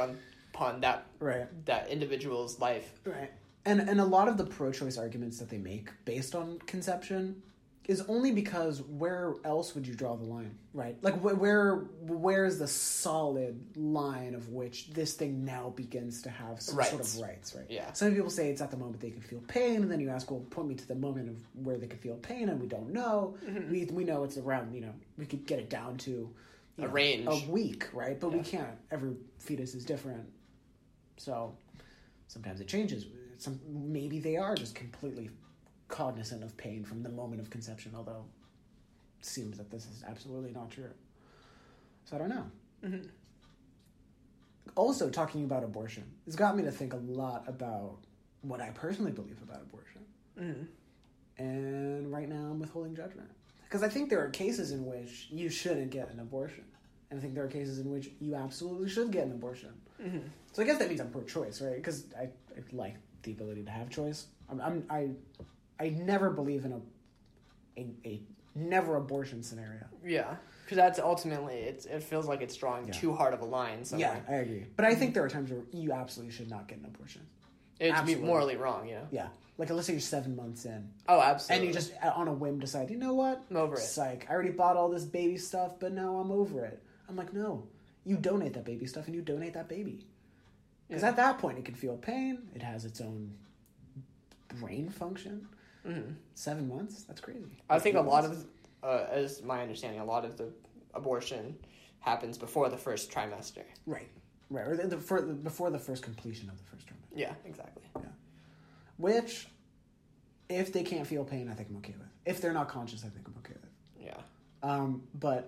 upon that Right. that individual's life. Right. And a lot of the pro-choice arguments that they make based on conception is only because where else would you draw the line, right? Like where is the solid line of which this thing now begins to have some sort of rights, right? Yeah. Some people say it's at the moment they can feel pain, and then you ask, well, point me to the moment of where they can feel pain, and we don't know. Mm-hmm. We know it's around, we could get it down to A range. a week, right? But we can't. Every fetus is different, so sometimes it changes. Maybe they are just completely cognizant of pain from the moment of conception, although it seems that this is absolutely not true. So I don't know. Mm-hmm. Also, talking about abortion has got me to think a lot about what I personally believe about abortion. Mm-hmm. And right now I'm withholding judgment. Because I think there are cases in which you shouldn't get an abortion. And I think there are cases in which you absolutely should get an abortion. Mm-hmm. So I guess that means I'm pro-choice, right? Because I like the ability to have choice. I never believe in a never abortion scenario. Yeah, because that's ultimately it feels like it's drawing too hard of a line somewhere. Yeah, I agree. But I think there are times where you absolutely should not get an abortion. It'd be morally wrong, Yeah. Like, let's say you're 7 months in. Oh, absolutely. And you just, on a whim, decide, you know what? I'm over it. Psych. I already bought all this baby stuff, but now I'm over it. I'm like, no. You donate that baby stuff and you donate that baby. Because at that point, it can feel pain. It has its own brain function. Mm-hmm. 7 months? That's crazy. I think a lot of, as my understanding, a lot of the abortion happens before the first trimester. Right. Or before the first completion of the first trimester. Yeah, exactly. Yeah. Which, if they can't feel pain, I think I'm okay with. If they're not conscious, I think I'm okay with. Yeah. But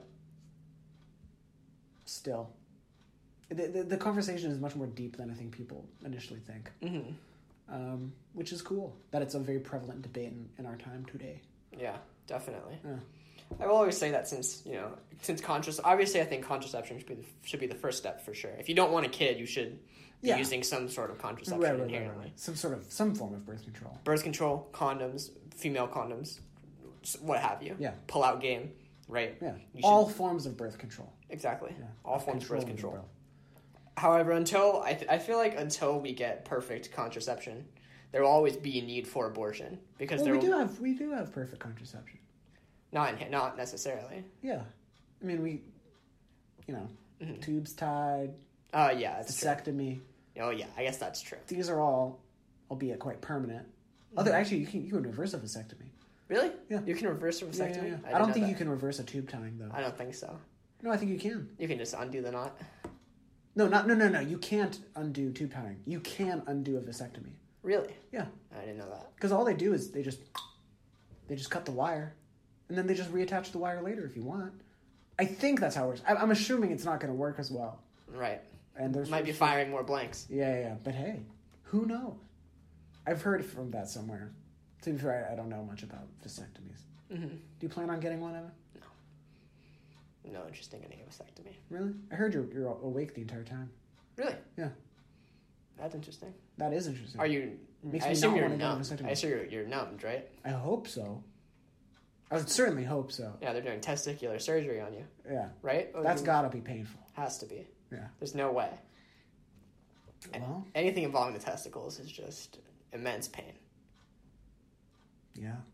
still, the conversation is much more deep than I think people initially think. Mm-hmm. Which is cool that it's a very prevalent debate in our time today. Yeah, definitely. Yeah. I will always say that since obviously I think contraception should be the first step for sure. If you don't want a kid, you should be using some sort of contraception inherently. Right. Some form of birth control. Birth control, condoms, female condoms, what have you. Yeah. Pull-out game, right? Yeah. All forms of birth control. Exactly. Yeah. All forms of birth control. However, I feel like until we get perfect contraception, there will always be a need for abortion because we do have perfect contraception. Not necessarily. Yeah, I mean tubes tied. Yeah, that's vasectomy. True. Oh yeah, I guess that's true. These are all, albeit quite permanent. Although actually, you can reverse a vasectomy. Really? Yeah. You can reverse a vasectomy? Yeah. I don't think you can reverse a tube tying though. I don't think so. No, I think you can. You can just undo the knot. No. You can't undo tube tying. You can undo a vasectomy. Really? Yeah. I didn't know that. Because all they do is they just cut the wire, and then they just reattach the wire later if you want. I think that's how it works. I'm assuming it's not going to work as well. Right. And there's might be firing more blanks. Yeah. But hey, who knows? I've heard from that somewhere. To be fair, I don't know much about vasectomies. Mm-hmm. Do you plan on getting one, Evan? No interest in getting a vasectomy. Really? I heard you're awake the entire time. Really? Yeah. That's interesting. That is interesting. Are you? Makes I me assume not you're want to get a numbed. vasectomy. I assume you're numbed, right? I hope so. I would certainly hope so. Yeah, they're doing testicular surgery on you. Yeah. Right? That's gotta be painful. Has to be. Yeah. There's no way. Well, anything involving the testicles is just immense pain. Yeah.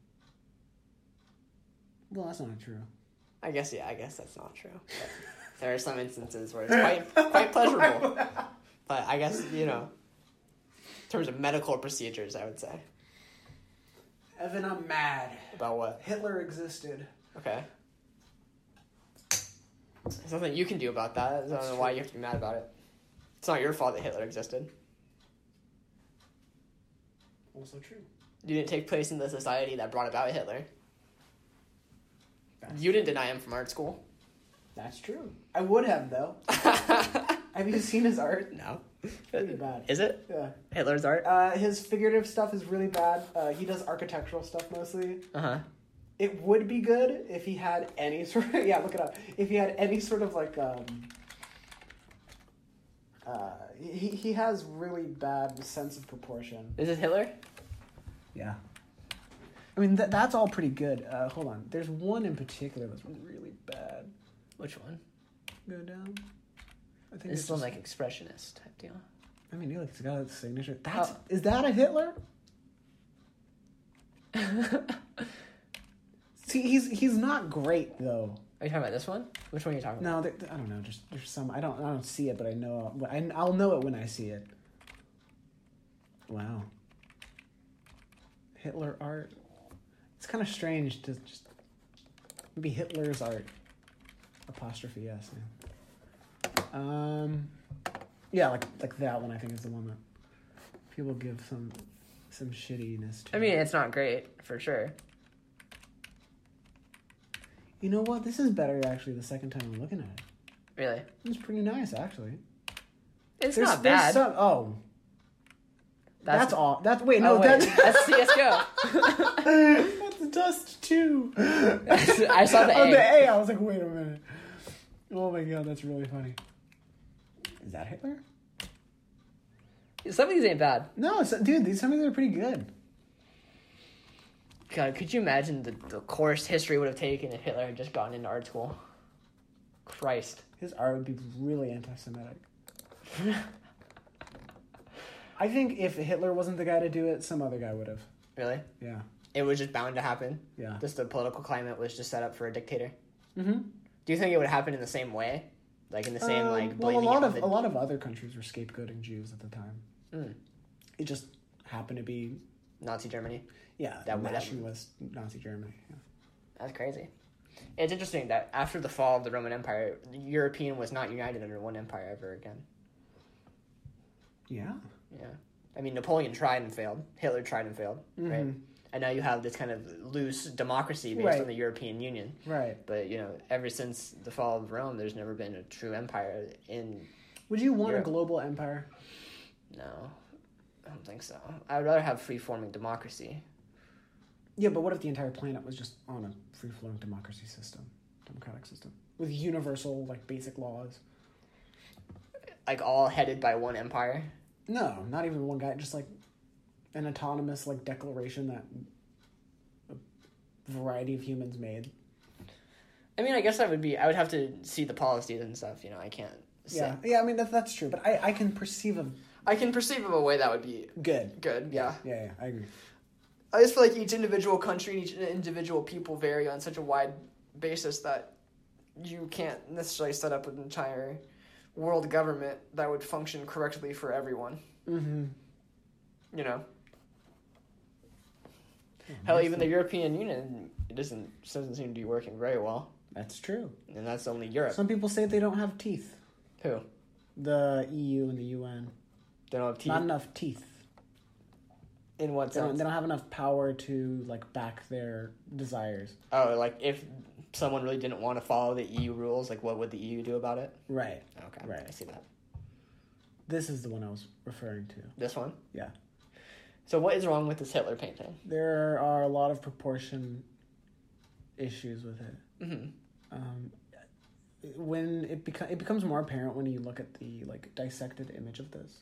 Well, that's not true. I guess that's not true. But there are some instances where it's quite pleasurable. But I guess, in terms of medical procedures, I would say. Evan, I'm mad. About what? Hitler existed. Okay. There's nothing you can do about that. I don't know why you have to be mad about it. It's not your fault that Hitler existed. Also true. You didn't take place in the society that brought about Hitler. You didn't deny him from art school. That's true. I would have, though. Have you seen his art? No. Pretty bad. Is it? Yeah. Hitler's art? His figurative stuff is really bad. He does architectural stuff mostly. Uh-huh. It would be good if he had any sort of... Yeah, look it up. If he had any sort of, like, he has really bad sense of proportion. Is it Hitler? Yeah. I mean, that's all pretty good. Hold on. There's one in particular that's really bad. Which one? Go down. I think It's one like expressionist type deal. I mean, look, it's got a signature. Is that a Hitler? See, he's not great though. Are you talking about this one? Which one are you talking No, about? I don't know. Just there's some. I don't see it, but I know. I'll know it when I see it. Wow. Hitler art. It's kind of strange to just maybe Hitler's art. Apostrophe S. Yeah. Yeah, like that one. I think is the one that people give some shittiness to. I mean, it's not great for sure. You know what? This is better actually. The second time I'm looking at it, Really, it's pretty nice actually. it's not bad. That's all. Wait, no, wait, that's CS:GO. that's Dust 2. I saw the Oh, A. the A. I was like, wait a minute. Oh my god, that's really funny. Is that Hitler? Some of these ain't bad. No, dude, some of these are pretty good. God, could you imagine the course history would have taken if Hitler had just gotten into art school? Christ. His art would be really anti-Semitic. I think if Hitler wasn't the guy to do it, some other guy would have. Really? Yeah. It was just bound to happen? Yeah. Just the political climate was just set up for a dictator? Mm-hmm. Do you think it would happen in the same way? Like in the same, Well, blaming a it on the... lot of other countries were scapegoating Jews at the time. Mm. It just happened to be, Nazi Germany? yeah, That would- nationalist Nazi Germany. Yeah. That's crazy. It's interesting that after the fall of the Roman Empire, the European was not united under one empire ever again. Yeah. Yeah. I mean, Napoleon tried and failed. Hitler tried and failed, right? Mhm. And now you have this kind of loose democracy based Right. on the European Union. Right. But, ever since the fall of Rome, there's never been a true empire in... Would you want Europe. a global empire? No, I don't think so. I would rather have free-forming democracy. Yeah, but what if the entire planet was just on a free-flowing democracy system, democratic system, with universal, basic laws? Like, all headed by one empire? No, not even one guy, just, an autonomous, declaration that a variety of humans made. I mean, I guess I would have to see the policies and stuff, I can't say. Yeah, I mean, that's true, but I can perceive of I can perceive of a way that would be good. good, yeah. Yeah, I agree. I just feel like each individual country and each individual people vary on such a wide basis that you can't necessarily set up an entire world government that would function correctly for everyone. Mm-hmm. Hell, even the European Union doesn't seem to be working very well. That's true. And that's only Europe. Some people say they don't have teeth. Who? The EU and the UN. They don't have teeth? Not enough teeth. In what They sense? don't have enough power to back their desires. Oh, if someone really didn't want to follow the EU rules, what would the EU do about it? Right. Okay, Right. I see that. This is the one I was referring to. This one? Yeah. So what is wrong with this Hitler painting? There are a lot of proportion issues with it. Mm-hmm. When it becomes more apparent when you look at the dissected image of this.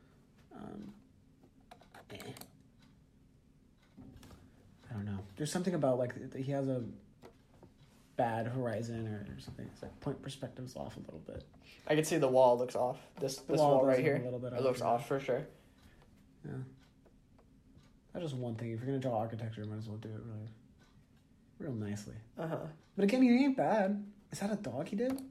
I don't know. There's something about he has a bad horizon or something. It's point perspective's off a little bit. I can see the wall looks off. This wall wall does right look here. a little bit It off, looks yeah. off for sure. Yeah. That's just one thing. If you're gonna draw architecture, you might as well do it real nicely. Uh-huh. But again, he ain't bad. Is that a dog he did?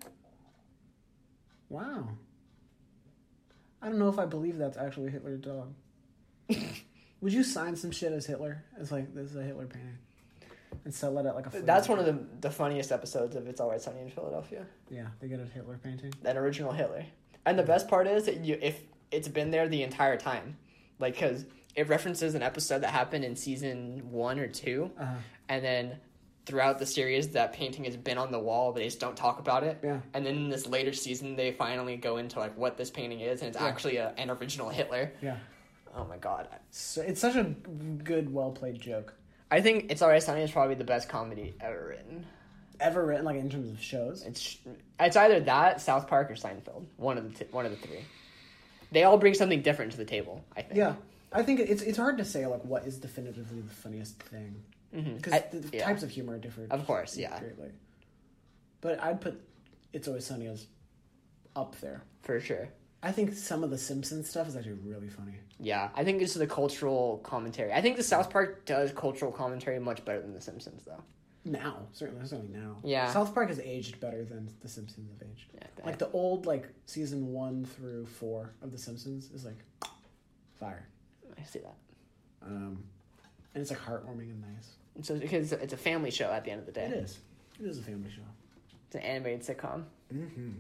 Wow. I don't know if I believe that's actually Hitler's dog. Would you sign some shit as Hitler? It's this is a Hitler painting. And sell it at a... That's one of the funniest episodes of It's Alright Sunny in Philadelphia. Yeah, they get a Hitler painting. That original Hitler. And the best part is that if it's been there the entire time. Because it references an episode that happened in season 1 or 2. Uh-huh. And then throughout the series, that painting has been on the wall, but they just don't talk about it. Yeah. And then in this later season, they finally go into what this painting is, and it's actually an original Hitler. Yeah. Oh my god. So it's such a good, well-played joke. I think It's Alright Sunny is probably the best comedy ever written. Ever written, in terms of shows? It's either that, South Park, or Seinfeld. One of the three. They all bring something different to the table, I think. Yeah. I think it's hard to say, what is definitively the funniest thing. Mm-hmm. Because the types of humor are different. Of course, yeah. Greatly. But I'd put It's Always Sunny as up there. For sure. I think some of the Simpsons stuff is actually really funny. Yeah, I think it's the cultural commentary. I think the South Park does cultural commentary much better than the Simpsons, though. Now, certainly now. Yeah. South Park has aged better than the Simpsons have aged. Yeah, like the old season 1 through 4 of the Simpsons is fire. I see that. And it's heartwarming and nice. And so because it's a family show at the end of the day. It is. It is a family show. It's an animated sitcom. Mm-hmm.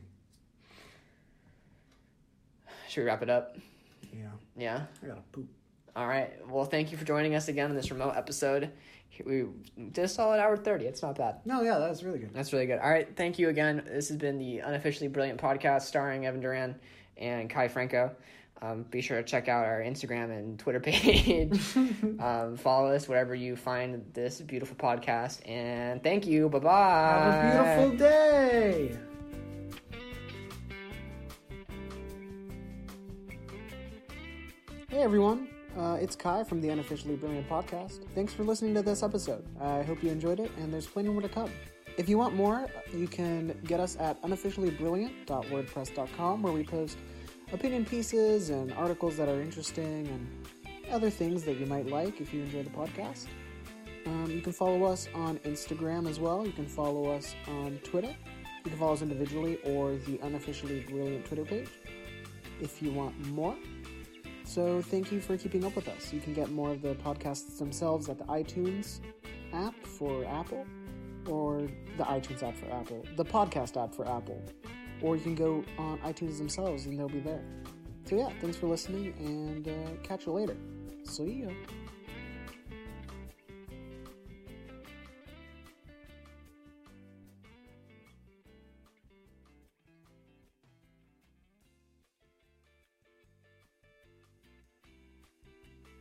Should we wrap it up? Yeah. Yeah? I gotta poop. All right. Well, thank you for joining us again on this remote episode. We did a solid hour 30. It's not bad. No, yeah, that was really good. That's really good. All right. Thank you again. This has been the Unofficially Brilliant podcast starring Evan Duran and Kai Franco. Be sure to check out our Instagram and Twitter page. Follow us wherever you find this beautiful podcast. And thank you. Bye-bye. Have a beautiful day. Hey, everyone. It's Kai from the Unofficially Brilliant podcast. Thanks for listening to this episode. I hope you enjoyed it, and there's plenty more to come. If you want more, you can get us at unofficiallybrilliant.wordpress.com, where we post opinion pieces and articles that are interesting and other things that you might like if you enjoy the podcast. You can follow us on Instagram as well. You can follow us on Twitter. You can follow us individually or the Unofficially Brilliant Twitter page if you want more. So thank you for keeping up with us. You can get more of the podcasts themselves at the iTunes app for Apple, or the iTunes app for Apple, the podcast app for Apple, or you can go on iTunes themselves and they'll be there. So yeah, thanks for listening, and catch you later. See ya.